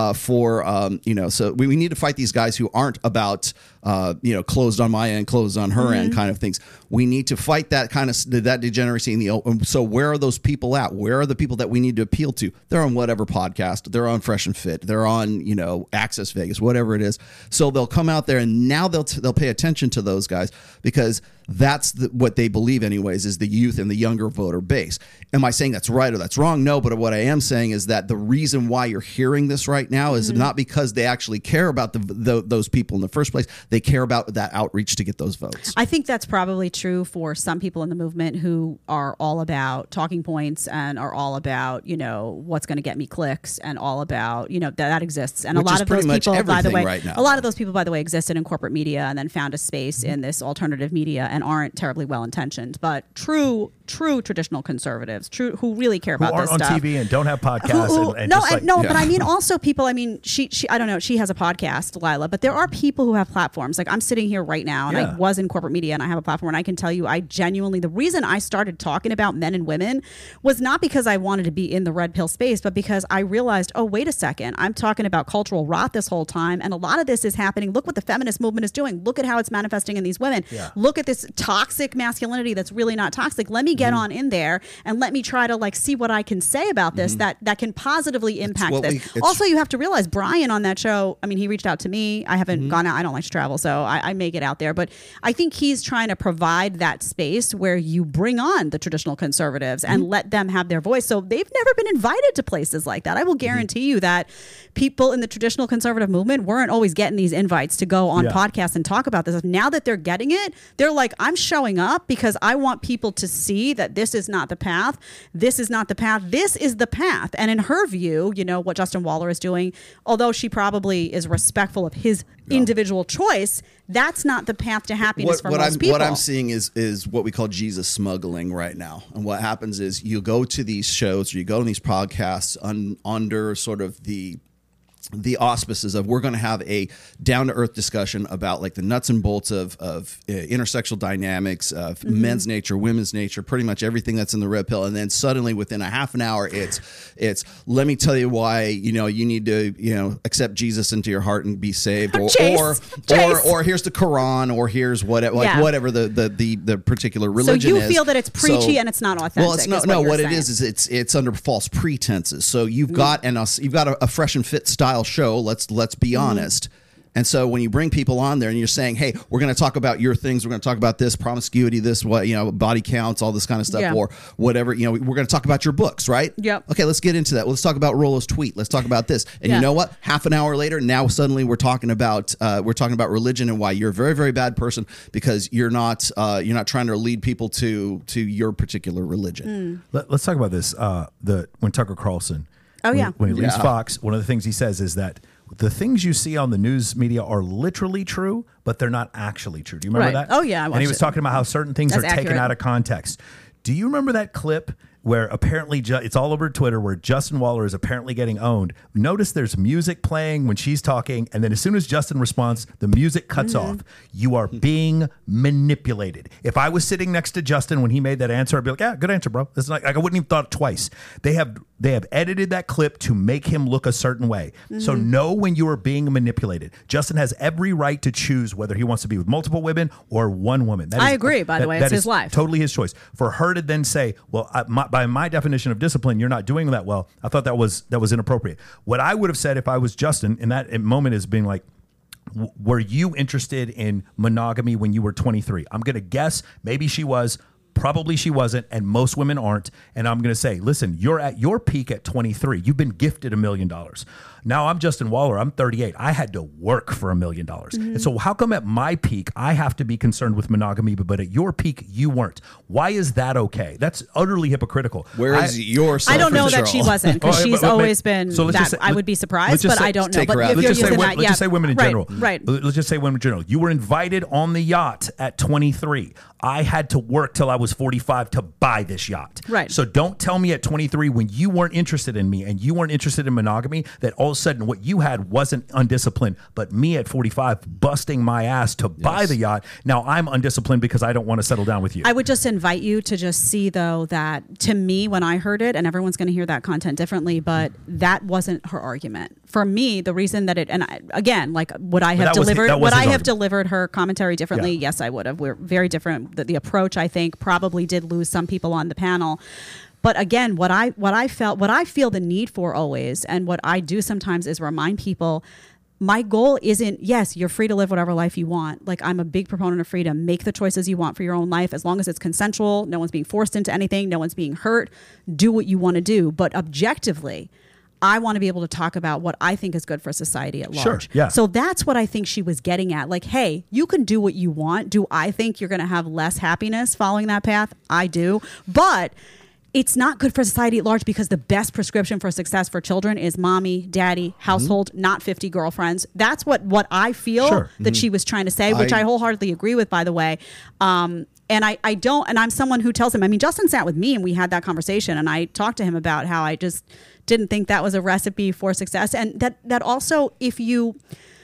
we need to fight these guys who aren't about closed on my end, closed on her end kind of things. We need to fight that kind of that degeneracy in the open. So where are those people at? Where are the people that we need to appeal to? They're on whatever podcast. They're on Fresh and Fit. They're on Access Vegas, whatever it is. So they'll come out there and now they'll pay attention to those guys because that's what they believe anyways, is the youth and the younger voter base. Am I saying that's right or that's wrong? No, but what I am saying is that the reason why you're hearing this right now is not because they actually care about those people in the first place. They care about that outreach to get those votes. I think that's probably true for some people in the movement who are all about talking points and are all about, what's going to get me clicks and all about, that exists. And Which a lot is of those pretty much people, by the way, everything right now. a lot of those people, by the way, existed in corporate media and then found a space in this alternative media and aren't terribly well intentioned, but true traditional conservatives, who really care about this stuff. Who aren't on TV and don't have podcasts. But I mean, also people. I mean, she. I don't know. She has a podcast, Lila, but there are people who have platforms. Like I'm sitting here right now, and I was in corporate media, and I have a platform, and I can tell you, the reason I started talking about men and women was not because I wanted to be in the red pill space, but because I realized, oh, wait a second, I'm talking about cultural rot this whole time, and a lot of this is happening. Look what the feminist movement is doing. Look at how it's manifesting in these women. Yeah. Look at this toxic masculinity that's really not toxic. Let me get on in there and let me try to see what I can say about this that can positively impact this. Also, you have to realize Brian on that show, I mean, he reached out to me. I haven't gone out. I don't like to travel, so I may get out there. But I think he's trying to provide that space where you bring on the traditional conservatives and let them have their voice. So they've never been invited to places like that. I will guarantee you that people in the traditional conservative movement weren't always getting these invites to go on podcasts and talk about this. Now that they're getting it, they're like, I'm showing up because I want people to see that this is not the path. This is not the path. This is the path. And in her view, what Justin Waller is doing, although she probably is respectful of his individual choice, that's not the path to happiness for most people. What I'm seeing is what we call Jesus smuggling right now. And what happens is you go to these shows or you go to these podcasts under sort of the auspices of we're going to have a down-to-earth discussion about the nuts and bolts of intersexual dynamics, of men's nature, women's nature, pretty much everything that's in the red pill. And then suddenly within a half an hour, it's let me tell you why you need to accept Jesus into your heart and be saved, or here's the Quran, or here's whatever the particular religion is. So you feel that it's preachy and it's not authentic. Well, it's what it is it's under false pretenses. So you've got a Fresh and Fit style show, let's be honest, And so when you bring people on there and you're saying, hey, we're going to talk about your things, we're going to talk about this, promiscuity, this, what, body counts, all this kind of stuff, Yeah. or whatever, we're going to talk about your books, right? Yep. Okay, let's get into that. Let's talk about Rollo's tweet. Let's talk about this. And Yeah. you know what? Half an hour later, now suddenly we're talking about religion and why you're a very, very bad person because you're not trying to lead people to your particular religion. Let's talk about this. When Tucker Carlson, when he leaves Yeah. Fox, one of the things he says is that the things you see on the news media are literally true, but they're not actually true. Do you remember Right. that? Oh, yeah, I And he watched was it. talking about how certain things That's are taken accurate. out of context. Do you remember that clip where apparently it's all over Twitter where Justin Waller is apparently getting owned? Notice there's music playing when she's talking, and then as soon as Justin responds, the music cuts off. You are being manipulated. If I was sitting next to Justin when he made that answer, I'd be like, yeah, good answer, bro. It's like I wouldn't even thought it twice. They have edited that clip to make him look a certain way. So know when you are being manipulated. Justin has every right to choose whether he wants to be with multiple women or one woman. That I is- agree, by the way. It's that his is life. Totally his choice. For her to then say, well, by my definition of discipline, you're not doing that well. I thought that was inappropriate. What I would have said if I was Justin in that moment is being like, were you interested in monogamy when you were 23? I'm going to guess maybe she was. Probably she wasn't, and most women aren't. And I'm going to say, listen, you're at your peak at 23. You've been gifted $1 million. Now I'm Justin Waller. I'm 38. I had to work for $1 million. And so how come at my peak, I have to be concerned with monogamy, but at your peak, you weren't? Why is that okay? That's utterly hypocritical. Where is your I don't know that she self-control? wasn't because Oh, she's but always been so let's that. just say- I would be let's surprised, just but say- I don't know. take But her out. if Let's you're just say using that, let's just say women in right, general. Right. Let's just say women in general. You were invited on the yacht at 23. I had to work till I was 45 to buy this yacht. Right. So don't tell me at 23 when you weren't interested in me and you weren't interested in monogamy that all of a sudden what you had wasn't undisciplined, but me at 45 busting my ass to buy the yacht. Now I'm undisciplined because I don't want to settle down with you. I would just invite you to just see, though, that to me, when I heard it, and everyone's going to hear that content differently, but that wasn't her argument. For me, the reason that again, like would I have delivered, that was would his I have argument. delivered her commentary differently? Yeah. Yes, I would have. We're very different. The approach, I think, probably did lose some people on the panel. But again, what I feel the need for always, and what I do sometimes is remind people, my goal isn't, yes, you're free to live whatever life you want. Like, I'm a big proponent of freedom. Make the choices you want for your own life as long as it's consensual. No one's being forced into anything. No one's being hurt. Do what you want to do. But objectively, I want to be able to talk about what I think is good for society at large. Sure, yeah. So that's what I think she was getting at. Like, hey, you can do what you want. Do I think you're going to have less happiness following that path? I do. But it's not good for society at large because the best prescription for success for children is mommy, daddy, household, not 50 girlfriends. That's what I feel Sure. that she was trying to say, which I wholeheartedly agree with, by the way. And I don't, and I'm someone who tells him, I mean, Justin sat with me and we had that conversation and I talked to him about how I just didn't think that was a recipe for success. And that also, if you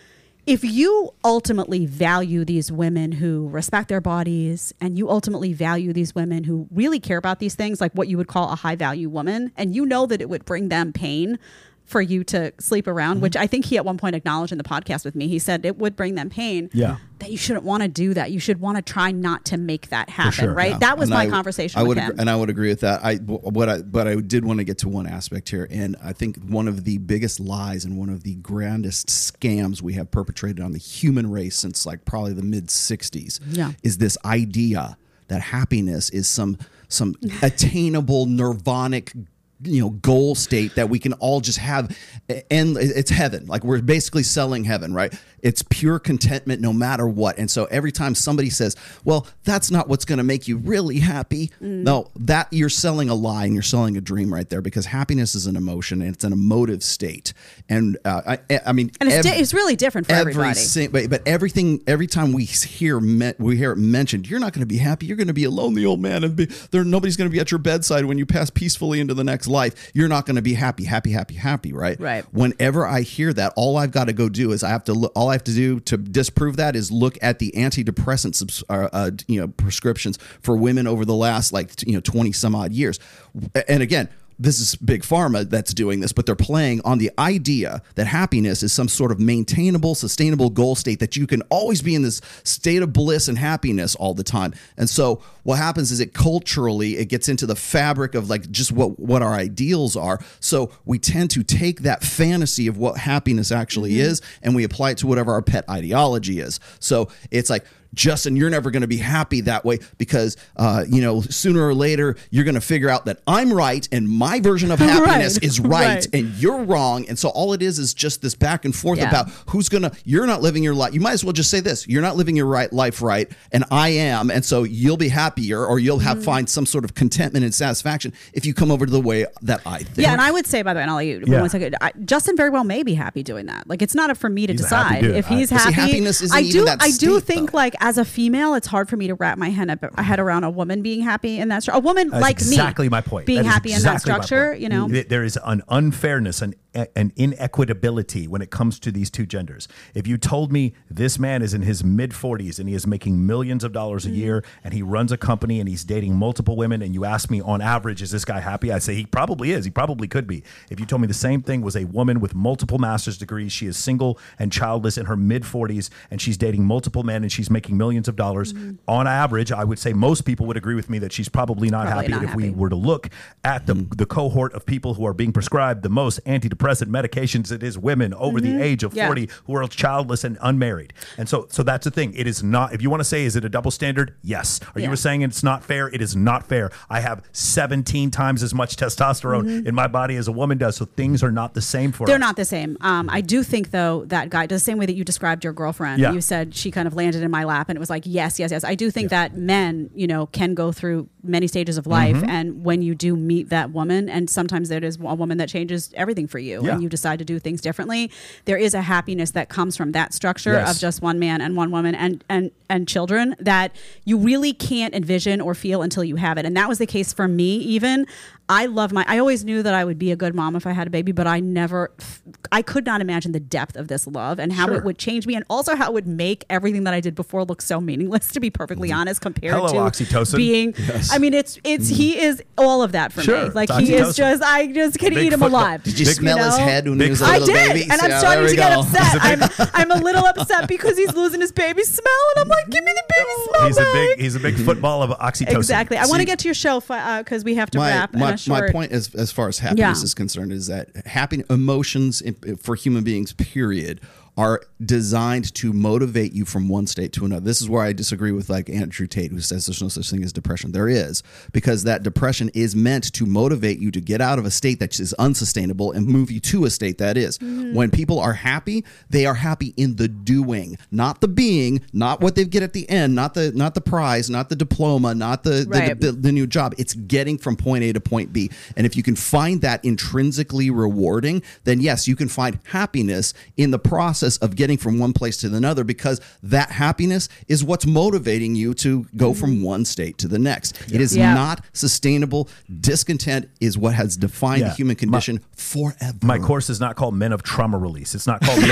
ultimately value these women who respect their bodies, and you ultimately value these women who really care about these things, like what you would call a high value woman, and you know that it would bring them pain for you to sleep around, which I think he at one point acknowledged in the podcast with me. He said it would bring them pain. Yeah. That you shouldn't want to do that. You should want to try not to make that happen, sure, right? Yeah. That was And my I- conversation I with would him. agree, and I would agree with that. But I did want to get to one aspect here, and I think one of the biggest lies and one of the grandest scams we have perpetrated on the human race since like probably the mid '60s is this idea that happiness is some attainable nirvanic goal state that we can all just have, and it's heaven. Like, we're basically selling heaven, right? It's pure contentment no matter what. And so every time somebody says, well, that's not what's going to make you really happy, no, that you're selling a lie and you're selling a dream right there, because happiness is an emotion and it's an emotive state. And I mean, and it's really different for everybody. But every time we hear it mentioned, you're not going to be happy. You're going to be a lonely old man, and nobody's going to be at your bedside when you pass peacefully into the next life. You're not going to be happy, right? Right. Whenever I hear that, all I've got to go do is all I have to do to disprove that is look at the antidepressant prescriptions for women over the last 20 some odd years. And again, this is big pharma that's doing this, but they're playing on the idea that happiness is some sort of maintainable, sustainable goal state, that you can always be in this state of bliss and happiness all the time. And so what happens is it gets into the fabric of like just what our ideals are. So we tend to take that fantasy of what happiness actually is, and we apply it to whatever our pet ideology is. So it's like, Justin, you're never going to be happy that way because, sooner or later, you're going to figure out that I'm right and my version of happiness is right and you're wrong. And so all it is just this back and forth about you're not living your life. You might as well just say this. You're not living your life right and I am. And so you'll be happier, or you'll find some sort of contentment and satisfaction if you come over to the way that I think. Yeah, and I would say, by the way, and I'll let you 1 second, Justin very well may be happy doing that. Like, it's not up for me to decide if he's happy. Happiness isn't even that I do state, think, though. like, as a female, it's hard for me to wrap my head around a woman being happy in that structure. A woman That's like exactly me my point. being That is happy in that exactly my structure, point. you know? There is an unfairness, an inequitability when it comes to these two genders. If you told me this man is in his mid-40s and he is making millions of dollars a year and he runs a company and he's dating multiple women, and you ask me on average, is this guy happy? I'd say he probably is. He probably could be. If you told me the same thing was a woman with multiple master's degrees, she is single and childless in her mid-40s, and she's dating multiple men and she's making millions of dollars, on average, I would say most people would agree with me that she's probably not happy. And if we were to look at the cohort of people who are being prescribed the most antidepressant medications, it is women over the age of 40 who are childless and unmarried. And so that's the thing. It is not, if you want to say, is it a double standard? Yes. Are you saying it's not fair? It is not fair. I have 17 times as much testosterone in my body as a woman does. So things are not the same for us. They're not the same. I do think, though, that guy, the same way that you described your girlfriend, you said she kind of landed in my lap and it was like, yes. I do think that men, can go through many stages of life. And when you do meet that woman, and sometimes there is a woman that changes everything for you and you decide to do things differently, there is a happiness that comes from that structure of just one man and one woman and children that you really can't envision or feel until you have it. And that was the case for me even. I always knew that I would be a good mom if I had a baby, but I could not imagine the depth of this love and how it would change me, and also how it would make everything that I did before look so meaningless, to be perfectly honest, compared to oxytocin. Being, I mean, he is all of that for me. Like, he is just, I just can eat him alive. Did you smell his head when he was a little baby? And I'm starting to get upset. I'm a little upset because he's losing his baby smell, and I'm like, give me the baby smell. He's a big football of oxytocin. Exactly. I want to get to your show because we have to wrap. My point as far as happiness is concerned is that emotions for human beings, period, are designed to motivate you from one state to another. This is where I disagree with like Andrew Tate, who says there's no such thing as depression. There is, because that depression is meant to motivate you to get out of a state that is unsustainable and move you to a state that is. When people are happy, they are happy in the doing, not the being, not what they get at the end, not the prize, not the diploma, not the new job. It's getting from point A to point B. And if you can find that intrinsically rewarding, then yes, you can find happiness in the process of getting from one place to another, because that happiness is what's motivating you to go from one state to the next. It is not sustainable. Discontent is what has defined the human condition forever. My course is not called Men of Trauma Release. It's not called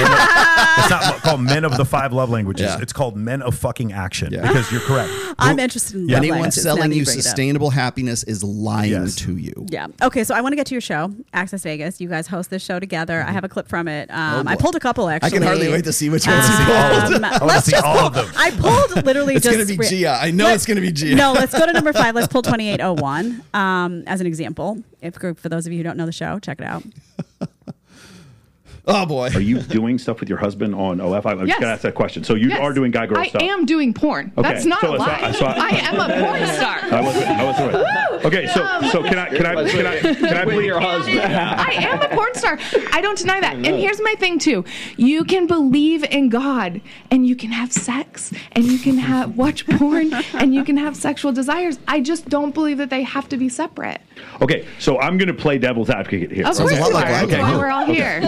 Men of the 5 Love Languages. It's called Men of Fucking Action, because you're correct. I'm interested in love anyone languages. selling you sustainable happiness is lying to you. Yeah. Okay, so I want to get to your show, Access Vegas. You guys host this show together. I have a clip from it. I pulled a couple, actually. I can hardly wait to see which ones you pulled. I want to see all of them. I pulled literally it's going to be Gia. I know it's going to be Gia. No, let's go to number 5. Let's pull 2801 as an example. For those of you who don't know the show, check it out. Oh, boy. Are you doing stuff with your husband on OF? I'm just going to ask that question. So you are doing guy-girl stuff? I am doing porn. Okay. That's not a lie. I am a porn star. I wasn't right. Okay, so can I believe your husband? I am a porn star. I don't deny that. And here's my thing, too. You can believe in God, and you can have sex, and you can watch porn, and you can have sexual desires. I just don't believe that they have to be separate. Okay, so I'm going to play devil's advocate here. Of course you are. That's why we're all here. It's usually my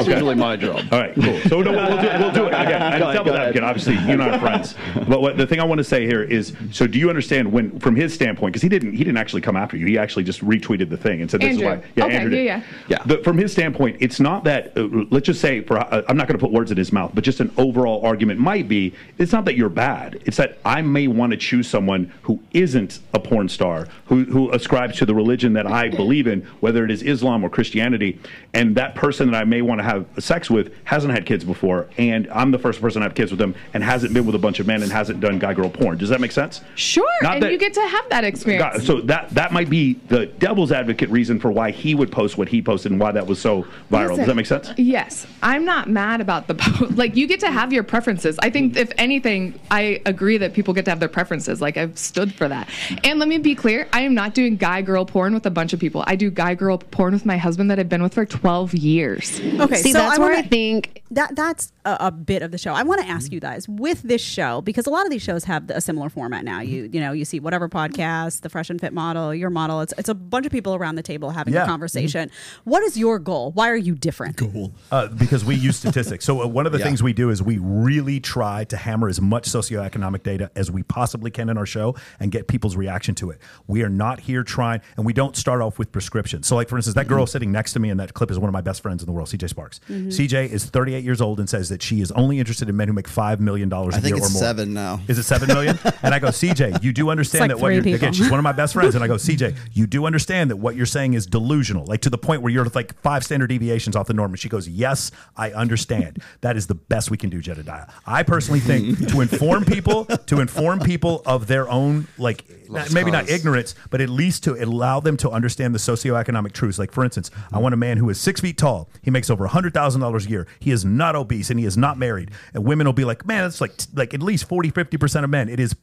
how I drilled. All right, cool. So no, we'll do it again. I'm double advocate. Obviously, you and I are friends. But the thing I want to say here is, so do you understand when, from his standpoint, because he didn't actually come after you. He actually just retweeted the thing and said this Andrew. is why. Yeah, Okay, Andrew did. yeah. From his standpoint, it's not that. Let's just say, I'm not going to put words in his mouth, but just an overall argument might be, it's not that you're bad. It's that I may want to choose someone who isn't a porn star, who ascribes to the religion that I believe in, whether it is Islam or Christianity, and that person that I may want to have sex with hasn't had kids before, and I'm the first person to have kids with them, and hasn't been with a bunch of men and hasn't done guy-girl porn. Does that make sense? Sure, and you get to have that experience. So that might be the devil's advocate reason for why he would post what he posted and why that was so viral. Does that make sense? Yes. I'm not mad about the post. Like, you get to have your preferences. I think, if anything, I agree that people get to have their preferences. Like, I've stood for that. And let me be clear, I am not doing guy-girl porn with a bunch of people. I do guy-girl porn with my husband that I've been with for 12 years. Okay, See, so that's where I think that's a bit of the show. I want to ask you guys with this show, because a lot of these shows have a similar format now. You see whatever podcast, the Fresh and Fit model, your model. It's a bunch of people around the table having a conversation. What is your goal? Why are you different? Cool. Because we use statistics. So one of the things we do is we really try to hammer as much socioeconomic data as we possibly can in our show and get people's reaction to it. We are not here trying, and we don't start off with prescription. So, like, for instance, that girl sitting next to me in that clip is one of my best friends in the world, CJ Sparks. CJ is 38 years old and says that she is only interested in men who make $5 million a year or more. I think it's 7 now. Is it 7 million? And I go, CJ, you do understand that what you're, again, she's one of my best friends. And I go, CJ, you do understand that what you're saying is delusional, like to the point where you're like 5 standard deviations off the norm. And she goes, yes, I understand. That is the best we can do, Jedediah. I personally think to inform people of their own, like, maybe not ignorance, but at least to allow them to understand the socioeconomic truths. Like, for instance, I want a man who is 6 feet tall. He makes over $100,000 a year. He is not obese and he is not married. And women will be like, man, that's like at least 40-50% of men. It is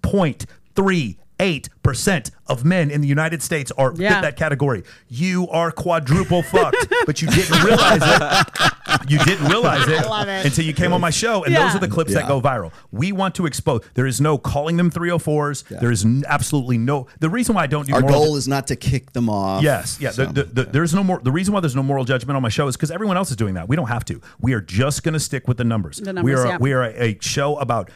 0.38% of men in the United States are fit that category. You are quadruple fucked, but you didn't realize it. You didn't realize it, until you came on my show, and those are the clips that go viral. We want to expose. There is no calling them 304s. There is absolutely no. The reason why I don't do our goal is not to kick them off. Yes, yeah. So, there's no more. The reason why there's no moral judgment on my show is because everyone else is doing that. We don't have to. We are just going to stick with the numbers. We are a show about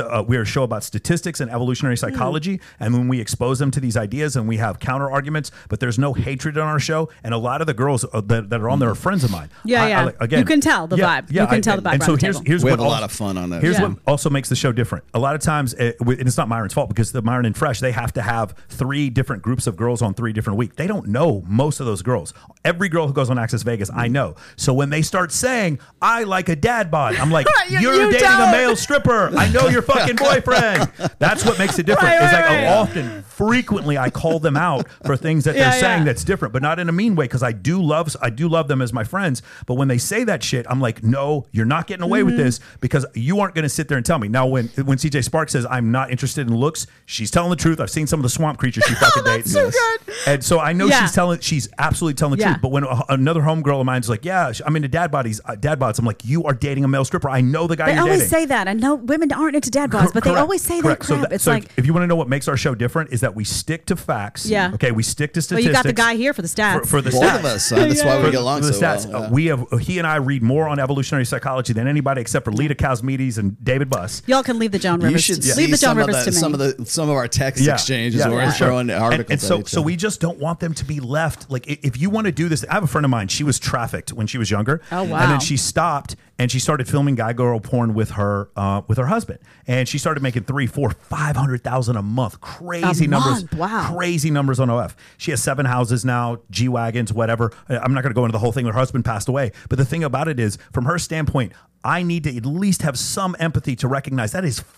statistics and evolutionary psychology, and when we expose them to these ideas and we have counter arguments, but there's no hatred on our show. And a lot of the girls that are on there are friends of mine. Again, you can tell the vibe. You can tell the vibe. And so here's we what have a lot of fun on that. Here's what also makes the show different. A lot of times, and it's not Myron's fault, because the Myron and Fresh, they have to have 3 different groups of girls on 3 different weeks. They don't know most of those girls. Every girl who goes on Access Vegas, I know. So when they start saying, I like a dad bod, I'm like, you're dating a male stripper. I know your fucking boyfriend. That's what makes it different. Often, frequently, I call them out for things that they're saying that's different, but not in a mean way, because I do love them as my friends. But when they say that shit, I'm like, no, you're not getting away with this, because you aren't going to sit there and tell me. Now, when CJ Sparks says I'm not interested in looks, she's telling the truth. I've seen some of the swamp creatures she fucking dates. So good. And so I know she's absolutely telling the truth. But when another homegirl of mine is like, yeah, I'm into dad bods, I'm like, you are dating a male stripper. I know the guy you're dating. They always say that. I know women aren't into dad bods, but they always say that crap. So if you want to know what makes our show different, is that we stick to facts. Yeah. Okay, we stick to statistics. Well, you got the guy here for the stats. For the both stats. of us. That's why we get along so well. He and I read more on evolutionary psychology than anybody except for Lita Kosmides and David Buss. Y'all can leave the Joan Rivers. You should leave the Joan Rivers to me. Some of our text exchanges where we're throwing articles. And so we just don't want them to be left. Like, if you want to do this, I have a friend of mine. She was trafficked when she was younger. Oh wow! And then she stopped and she started filming guy-girl porn with her husband. And she started making $300,000-$500,000 a month. Crazy numbers. Wow. Crazy numbers on OF. She has 7 houses now, G-Wagons, whatever. I'm not going to go into the whole thing. Her husband passed away. But the thing about it is, from her standpoint, I need to at least have some empathy to recognize that is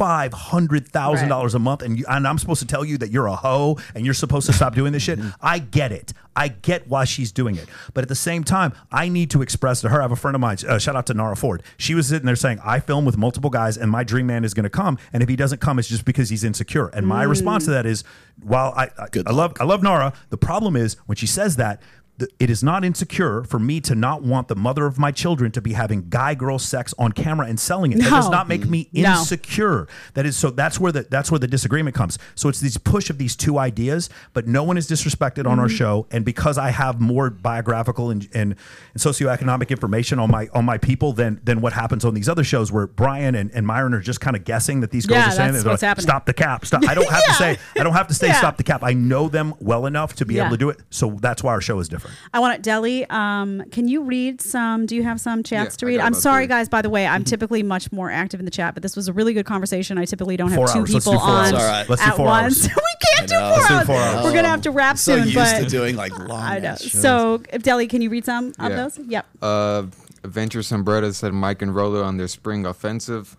$500,000 a month, and I'm supposed to tell you that you're a hoe and you're supposed to stop doing this shit. I get it. I get why she's doing it. But at the same time, I need to express to her. I have a friend of mine, shout out to Nara Ford. She was sitting there saying, I film with multiple guys and my dream man is going to come. And if he doesn't come, it's just because he's insecure. And my response to that is, while I love Nara, the problem is when she says that, it is not insecure for me to not want the mother of my children to be having guy-girl sex on camera and selling it. That does not make me insecure. That's where the disagreement comes. So it's this push of these two ideas, but no one is disrespected on our show. And because I have more biographical and socioeconomic information on my people than what happens on these other shows where Brian and Myron are just kind of guessing that these girls are saying, that's what's happening. stop the cap. Stop. I don't have to say. I don't have to say stop the cap. I know them well enough to be able to do it. So that's why our show is different. I want it, Deli. Can you read some? Do you have some chats to read? I'm sorry, guys. By the way, I'm typically much more active in the chat, but this was a really good conversation. I typically don't have 4 two hours. people on Let's do 4 once. hours. We can't do 4 hours. We're gonna have to wrap So soon. used but to doing like long. I know. shows. So, Deli, can you read some of those? Yep. Adventure Sombrero said Mike and Rolo on their spring offensive.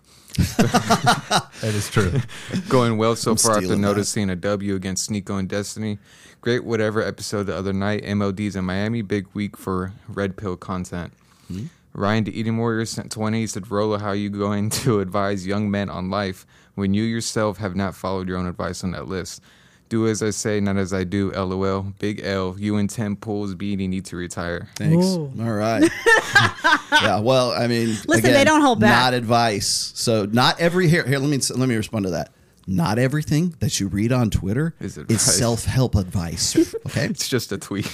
That is true. Going well so I'm far after stealing that. noticing a W against Nico and Destiny. Great whatever episode the other night. MLD's in Miami. Big week for Red Pill content. Ryan the Eating Warrior sent 20. He said, Rolo, how are you going to advise young men on life when you yourself have not followed your own advice on that list? Do as I say, not as I do, LOL. Big L. You and 10 pulls beanie need to retire. Thanks. Ooh. All right. Yeah. Well, I mean, Listen, again, they don't hold back. Not advice. So not every here. Let me respond to that. Not everything that you read on Twitter Is is advice. self-help advice. Okay. It's just a tweet.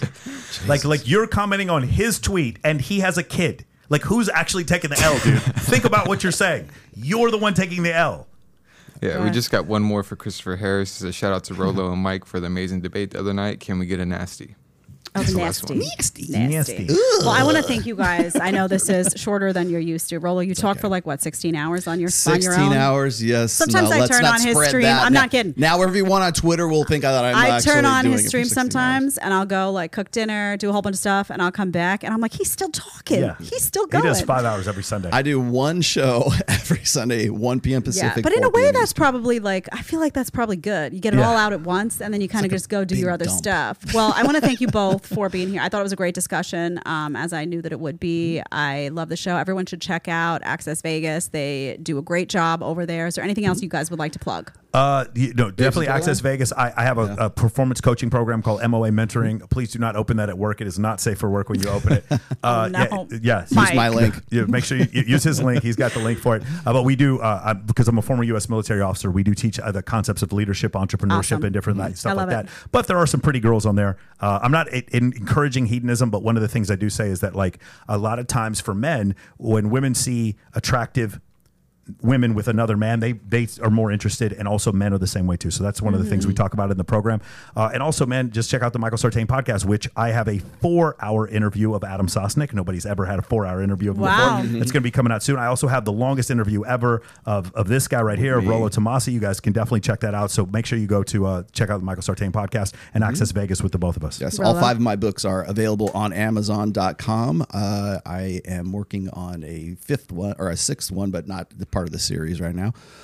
Like you're commenting on his tweet and he has a kid. Like who's actually taking the L, dude? Think about what you're saying. You're the one taking the L. Yeah, we just got one more for Christopher Harris. He says, shout out to Rolo and Mike for the amazing debate the other night. Can we get a nasty? Oh, That's the last nasty. one. Nasty. Well, I want to thank you guys. I know this is shorter than you're used to. Rolo, you talk for like what, 16 hours on your 16 own? hours, yes. Sometimes I let's turn not on his spread stream. that. I'm Now- not kidding. Now, wherever you want on Twitter, we'll think that I'm I actually turn on doing his it for stream 16 hours. sometimes and I'll go like cook dinner, do a whole bunch of stuff, and I'll come back and I'm like, he's still talking. Yeah. He's still He going. does 5 hours every Sunday. I do one show every Sunday, 1 p.m. Pacific. Yeah, but in a 4 way, p.m. that's Eastern. probably like, I feel like that's probably good. You get it Yeah. all out at once, and then you kind of like a just go do big your other dump. stuff. Well, I want to thank you both for being here. I thought it was a great discussion, as I knew that it would be. I love the show. Everyone should check out Access Vegas. They do a great job over there. Is there anything else you guys would like to plug? Definitely Access Vegas. I have a performance coaching program called MOA Mentoring. Please do not open that at work. It is not safe for work when you open it. No. Yeah. Mike. Use my link. Yeah, make sure you use his link. He's got the link for it. But we do, because I'm a former U.S. military officer, we do teach the concepts of leadership, entrepreneurship, Awesome. and different stuff I like love that. But there are some pretty girls on there. I'm not encouraging hedonism, but one of the things I do say is that, like, a lot of times for men, when women see attractive women with another man, they are more interested, and also men are the same way too. So that's one of the things we talk about in the program. And also, man, just check out the Michael Sartain podcast, which I have a 4-hour interview of Adam Sosnick. Nobody's ever had a 4-hour interview of him Wow. before. It's going to be coming out soon. I also have the longest interview ever of this guy right here, of Rolo Tomasi. You guys can definitely check that out. So make sure you go to check out the Michael Sartain podcast and Access Vegas with the both of us. Yes, Rolo. all 5 of my books are available on Amazon.com. I am working on a 5th one or a 6th one, but not the part of the series right now.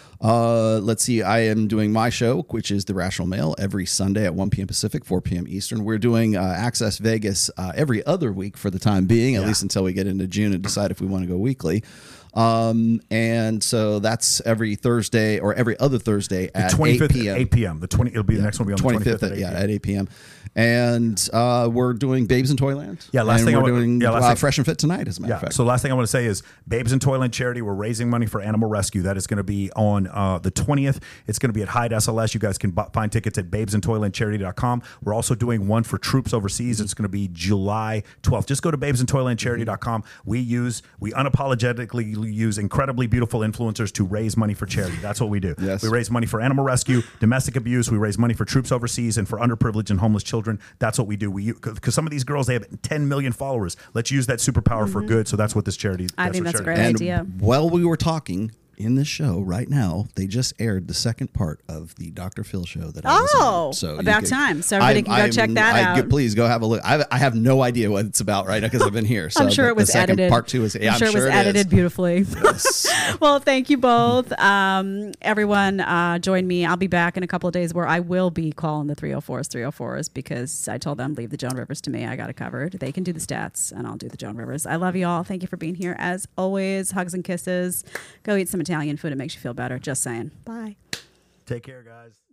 Let's see. I am doing my show, which is The Rational Male, every Sunday at 1 p.m. Pacific, 4 p.m. Eastern. We're doing Access Vegas every other week for the time being, at least until we get into June and decide if we want to go weekly. And so that's every Thursday or every other Thursday at 8 25th p.m. at 8 p.m. It'll be the next one will be on the 25th at 8 p.m. at 8 p.m. And we're doing Babes in Toyland. Yeah, last and thing I we're want- doing yeah, last thing- Fresh and Fit tonight, as a matter of fact. So last thing I want to say is Babes in Toyland charity. We're raising money for animal rescue. That is going to be on the 20th. It's going to be at Hyde SLS. You guys can find tickets at babesintoylandcharity.com. We're also doing one for troops overseas. It's going to be July 12th. Just go to babesintoylandcharity.com. We unapologetically use incredibly beautiful influencers to raise money for charity. That's what we do. Yes. We raise money for animal rescue, domestic abuse. We raise money for troops overseas and for underprivileged and homeless children. That's what we do. Because some of these girls, they have 10 million followers. Let's use that superpower for good. So that's what this charity. I think what that's a charity great is. idea. While we were talking in this show right now, they just aired the second part of the Dr. Phil show that I was on. So you about can- time. So everybody can go check that out. Please go have a look. I have no idea what it's about right now because I've been here. So I'm sure the- it was the second edited. Part 2 is. Yeah, I'm sure it was edited is. beautifully. Yes. Well, thank you both. Everyone, join me. I'll be back in a couple of days where I will be calling the 304s because I told them leave the Joan Rivers to me. I got it covered. They can do the stats, and I'll do the Joan Rivers. I love you all. Thank you for being here. As always, hugs and kisses. Go eat some Italian food. It makes you feel better. Just saying. Bye. Take care, guys.